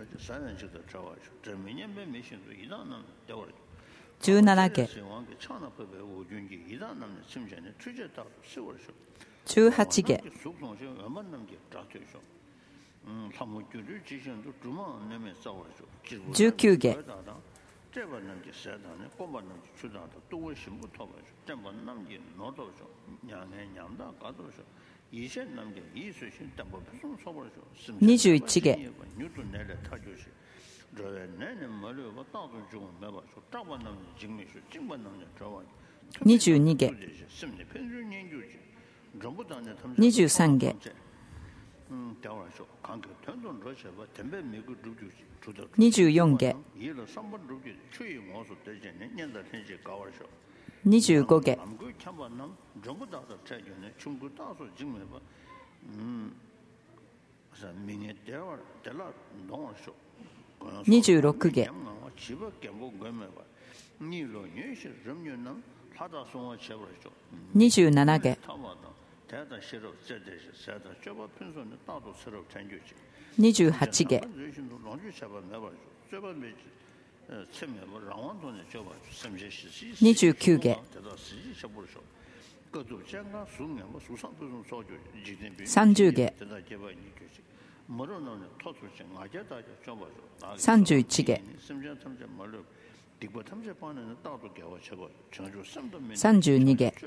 A: 17下18下19下21下22下23下24下25下26下27下28下29下30下31下32下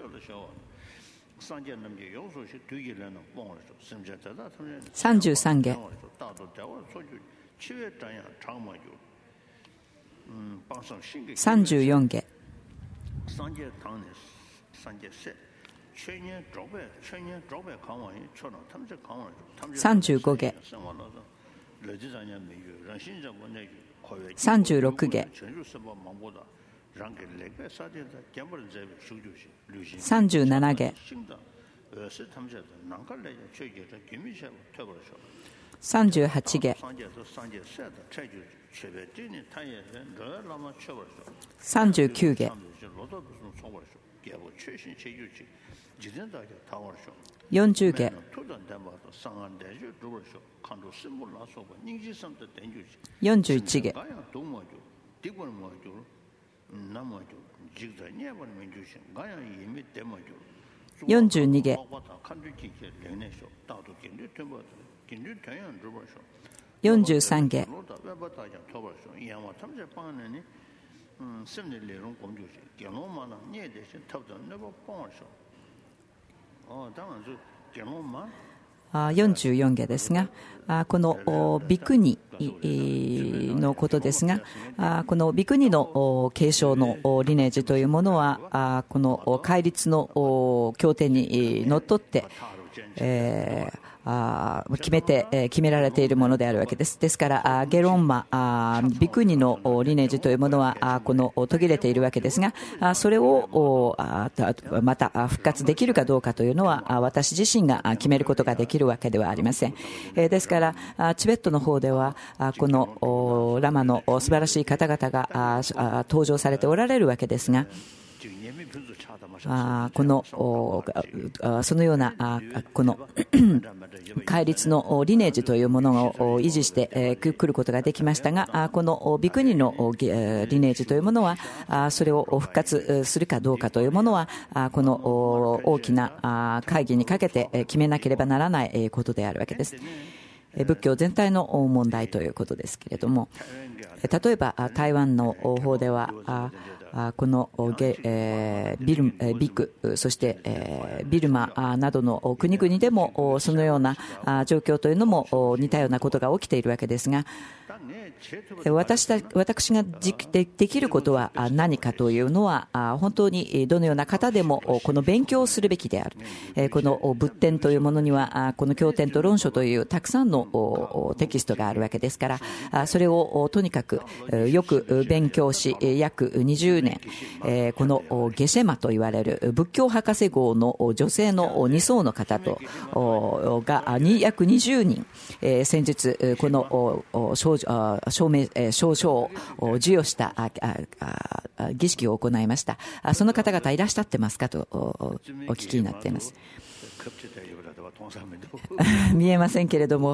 A: 33下34下35下36下37下38下39下40下41下42下43下44下ですが、このビクニのことですが、このビクニの継承のリネージというものは、この戒律の経典にのっとって決められているものであるわけです。ですからゲロンマビクニのリネージというものはこの途切れているわけですが、それをまた復活できるかどうかというのは私自身が決めることができるわけではありません。ですからチベットの方ではこのラマの素晴らしい方々が登場されておられるわけですが、そのようなこの戒律のリネージというものを維持してくることができましたが、このビクニのリネージというものはそれを復活するかどうかというものはこの大きな会議にかけて決めなければならないことであるわけです。仏教全体の問題ということですけれども、例えば台湾の方ではこのビク、そしてビルマなどの国々でもそのような状況というのも似たようなことが起きているわけですが、私ができることは何かというのは、本当にどのような方でもこの勉強をするべきである。この仏典というものにはこの経典と論書というたくさんのテキストがあるわけですから、それをとにかくよく勉強し、約20年このゲシェマといわれる仏教博士号の女性の2層の方とが約20人先日この証書を授与した儀式を行いました。その方々いらっしゃってますかとお聞きになっています。見えませんけれども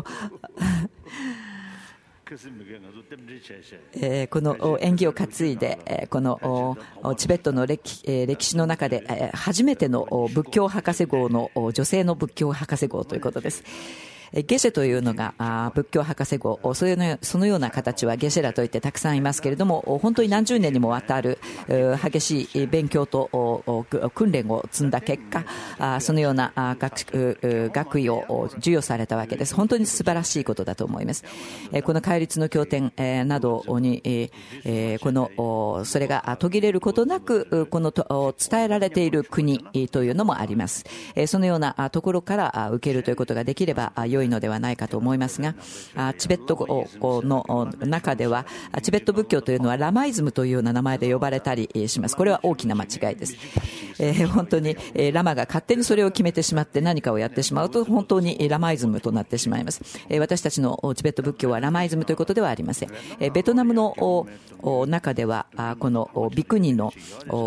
A: この縁起を担いでこのチベットの歴史の中で初めての仏教博士号の女性の仏教博士号ということです。ゲシェというのが仏教博士号、そのような形はゲシェラといってたくさんいますけれども、本当に何十年にもわたる激しい勉強と訓練を積んだ結果、そのような学位を授与されたわけです。本当に素晴らしいことだと思います。この戒律の経典などにそれが途切れることなくこの伝えられている国というのもあります。そのようなところから受けるということができれば良いのではないかと思いますが、チベット語の中ではチベット仏教というのはラマイズムというような名前で呼ばれたりします。これは大きな間違いです。本当にラマが勝手にそれを決めてしまって何かをやってしまうと本当にラマイズムとなってしまいます。私たちのチベット仏教はラマイズムということではありません。ベトナムの中ではこのビクニの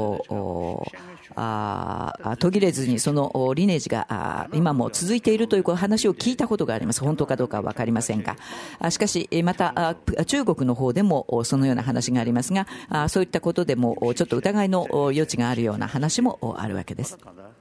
A: 途切れずにそのリネージが今も続いているという話を聞いたことがあります。本当かどうかは分かりませんが、しかしまた中国の方でもそのような話がありますが、そういったことでもちょっと疑いの余地があるような話もあるわけです。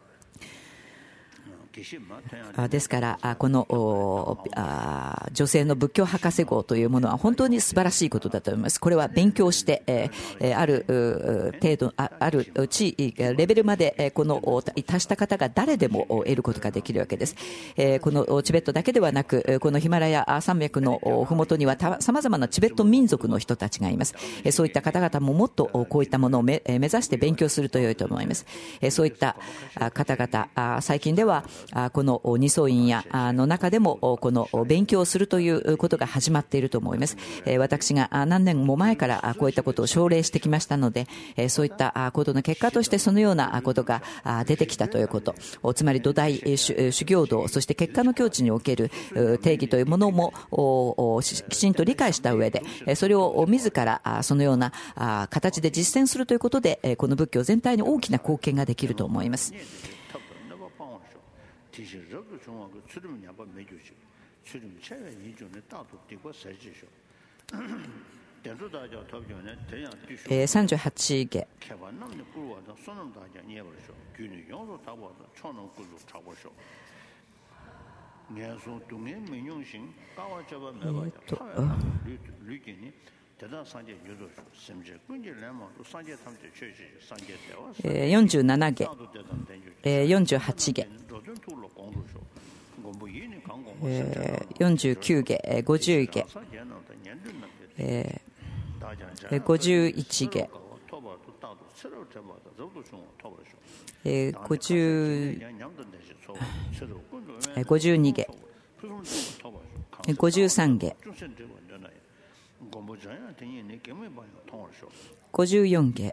A: ですからこの女性の仏教博士号というものは本当に素晴らしいことだと思います。これは勉強してある程度あるレベルまでこの達した方が誰でも得ることができるわけです。このチベットだけではなくこのヒマラヤ山脈のふもとにはさまざまなチベット民族の人たちがいます。そういった方々ももっとこういったものを目指して勉強すると良いと思います。そういった方々最近ではこの二層院やの中でもこの勉強をするということが始まっていると思います。私が何年も前からこういったことを奨励してきましたので、そういったことの結果としてそのようなことが出てきたということ、つまり土台修行道、そして結果の境地における定義というものもきちんと理解した上でそれを自らそのような形で実践するということでこの仏教全体に大きな貢献ができると思います。38下47下48下49下50下51下 52下、53下、54下、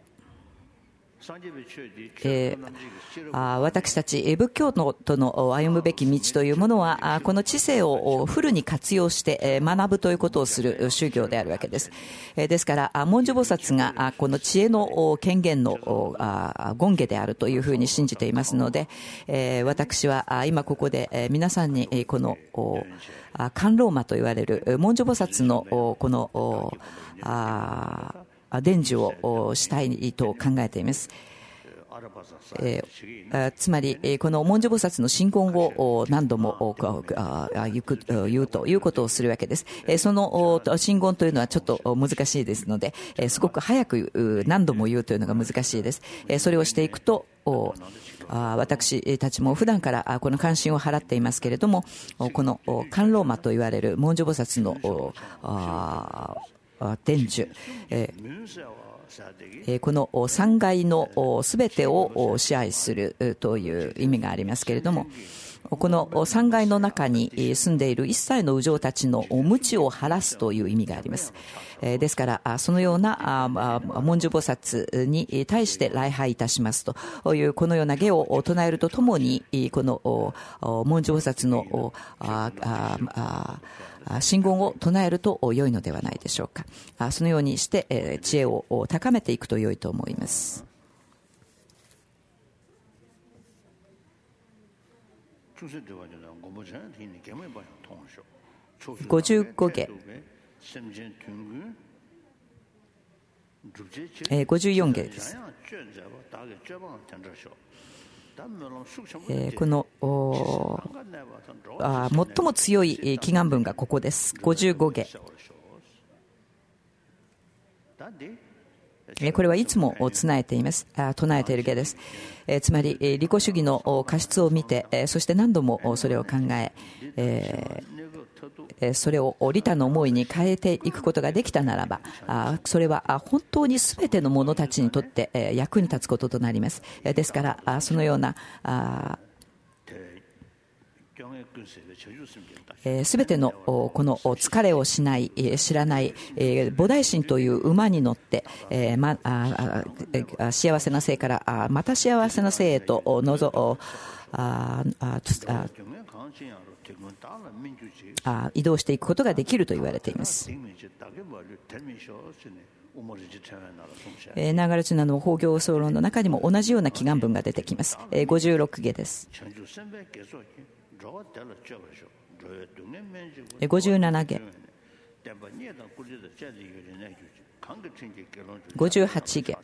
A: 私たち仏教徒の歩むべき道というものは、この知性をフルに活用して学ぶということをする宗教であるわけです。ですから文殊菩薩がこの知恵の権限の権下であるというふうに信じていますので、私は今ここで皆さんにこの観老魔と言われる文殊菩薩のこの伝授をしたいと考えています。つまりこの文殊菩薩の真言を何度も言うということをするわけです。その真言というのはちょっと難しいですので、すごく早く何度も言うというのが難しいです。それをしていくと私たちも普段からこの関心を払っていますけれども、この観老魔と言われる文殊菩薩の伝授、この三界のすべてを支配するという意味がありますけれども、この三界の中に住んでいる一切の右上たちの無知を晴らすという意味があります。ですからそのような文殊菩薩に対して礼拝いたしますというこのような偈を唱えるとともに、この文殊菩薩の真言を唱えると良いのではないでしょうか。そのようにして知恵を高めていくと良いと思います。55下、54下です。この最も強い祈願文がここです。55下。これはいつも唱えています。唱えている下です。つまり利己主義の過失を見て、そして何度もそれを考え、それを利他の思いに変えていくことができたならば、それは本当に全ての者たちにとって役に立つこととなります。ですからそのようなすべてのこの疲れをしない、知らない菩提心という馬に乗って幸せな生からまた幸せな生へと移動していくことができると言われています。ナガルチュナの法行総論の中にも同じような祈願文が出てきます。56下です。57下、58下、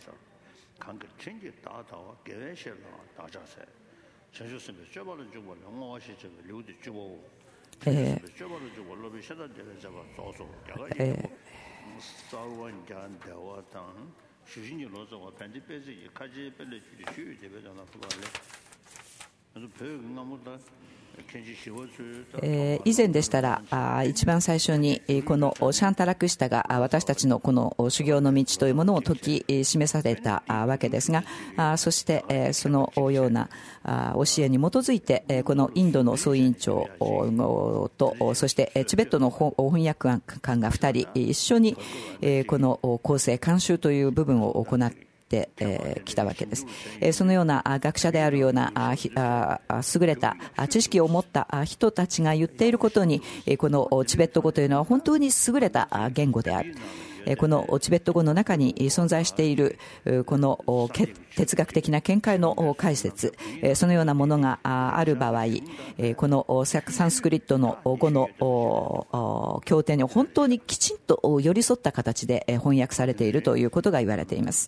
A: 以前でしたら一番最初にこのシャンタラクシタが私たちのこの修行の道というものを説き示されたわけですが、そしてそのような教えに基づいてこのインドの総委員長とそしてチベットの翻訳官が2人一緒にこの構成監修という部分を行ってきたわけです。そのような学者であるような優れた知識を持った人たちが言っていることに、このチベット語というのは本当に優れた言語である。このチベット語の中に存在しているこの哲学的な見解の解説、そのようなものがある場合、このサンスクリットの語の経典に本当にきちんと寄り添った形で翻訳されているということが言われています。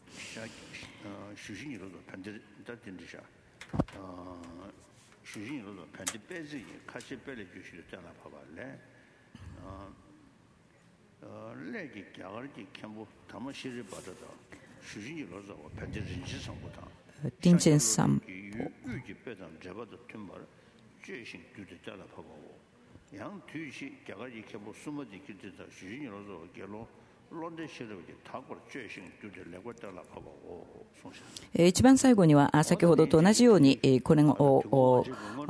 A: ティンチェン散歩一番最後には先ほどと同じようにこれを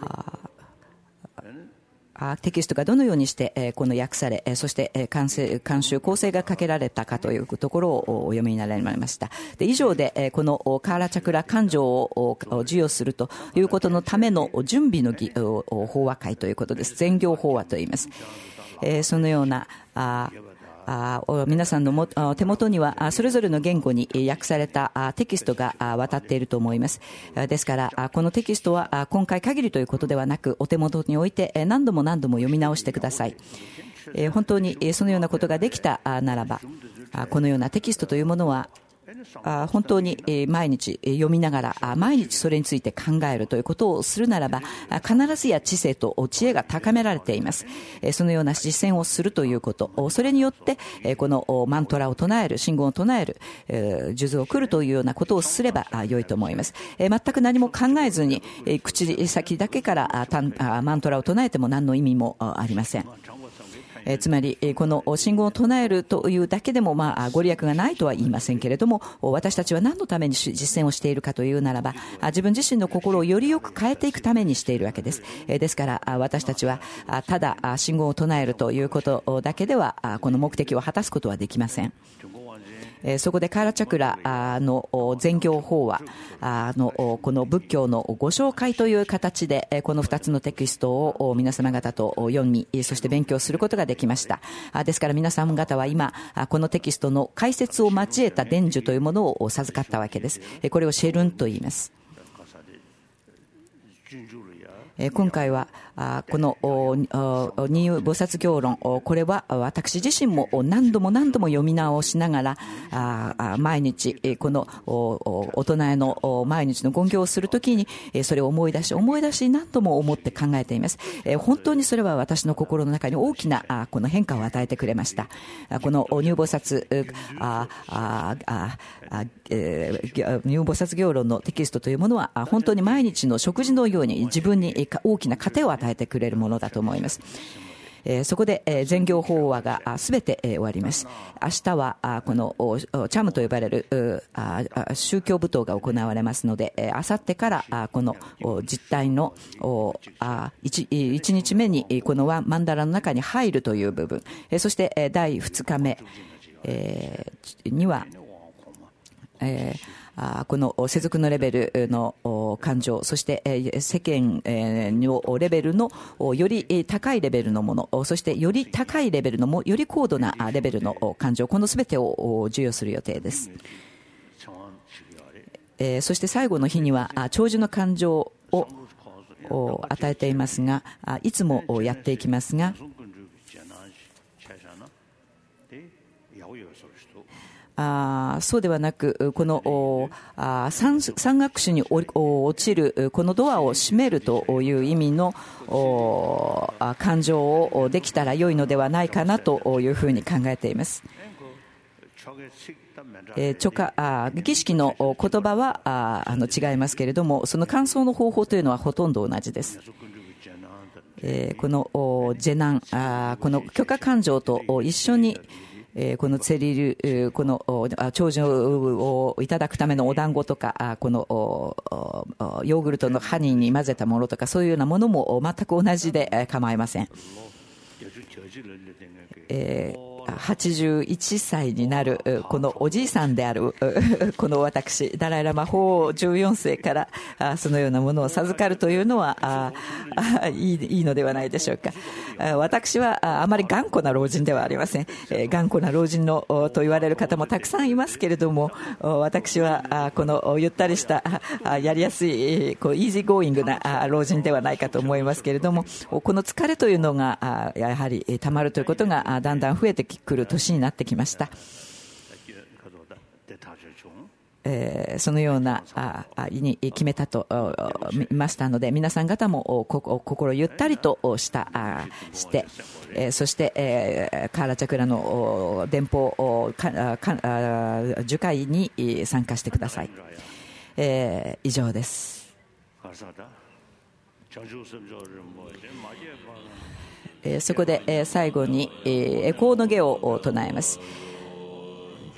A: テキストがどのようにしてこの訳され、そして監修構成がかけられたかというところをお読みになられました。で以上でこのカーラチャクラ勘定を授与するということのための準備の法話会ということです。全行法話と言います。そのような皆さんの手元にはそれぞれの言語に訳されたテキストが渡っていると思います。ですからこのテキストは今回限りということではなく、お手元に置いて何度も何度も読み直してください。本当にそのようなことができたならば、このようなテキストというものは本当に毎日読みながら毎日それについて考えるということをするならば、必ずや知性と知恵が高められています。そのような実践をするということ、それによってこのマントラを唱える、信号を唱える、数珠を来るというようなことをすれば良いと思います。全く何も考えずに口先だけからマントラを唱えても何の意味もありません。つまりこの信号を唱えるというだけでもご利益がないとは言いませんけれども、私たちは何のために実践をしているかというならば、自分自身の心をよりよく変えていくためにしているわけです。ですから私たちはただ信号を唱えるということだけではこの目的を果たすことはできません。そこでカーラチャクラの全行法話のこの仏教のご紹介という形でこの2つのテキストを皆様方と読み、そして勉強することができました。ですから皆様方は今このテキストの解説を交えた伝授というものを授かったわけです。これをシェルンと言います。今回はこの二遊菩薩行論、これは私自身も何度も何度も読み直しながら毎日この大人への毎日の言行をするときにそれを思い出し何度も思って考えています。本当にそれは私の心の中に大きなこの変化を与えてくれました。この入菩薩入菩薩行論のテキストというものは本当に毎日の食事のように自分に大きな糧を与えてくれるものだと思います。そこで全行法話がすべて終わります。明日はこのチャムと呼ばれる宗教舞踏が行われますので、明後日からこの実体の1日目にこのマンダラの中に入るという部分、そして第2日目にはこの世俗のレベルの感情、そして世間のレベルのより高いレベルのもの、そしてより高いレベルのより高度なレベルの感情、このすべてを授与する予定です。そして最後の日には長寿の感情を与えていますが、いつもやっていきますが、そうではなく、この三学種に落ちるこのドアを閉めるという意味の感情をできたら良いのではないかなというふうに考えています。儀式の言葉は違いますけれども、その感想の方法というのはほとんど同じです。このジェナン、この許可感情と一緒にこのツェリル、この長寿をいただくためのお団子とか、このヨーグルトのハニーに混ぜたものとか、そういうようなものも全く同じで構いません。81歳になるこのおじいさんであるこの私ダライラマ法14世からそのようなものを授かるというのはいいのではないでしょうか。私はあまり頑固な老人ではありません。頑固な老人のと言われる方もたくさんいますけれども、私はこのゆったりしたやりやすいイージーゴーイングな老人ではないかと思いますけれども、この疲れというのがやはりたまるということがだんだん増えてくる年になってきました。そのようなに決めたと見ましたので、皆さん方も心ゆったりとして、そしてカーラチャクラの伝法受会に参加してください。以上です。そこで最後にエコーの下を唱えます。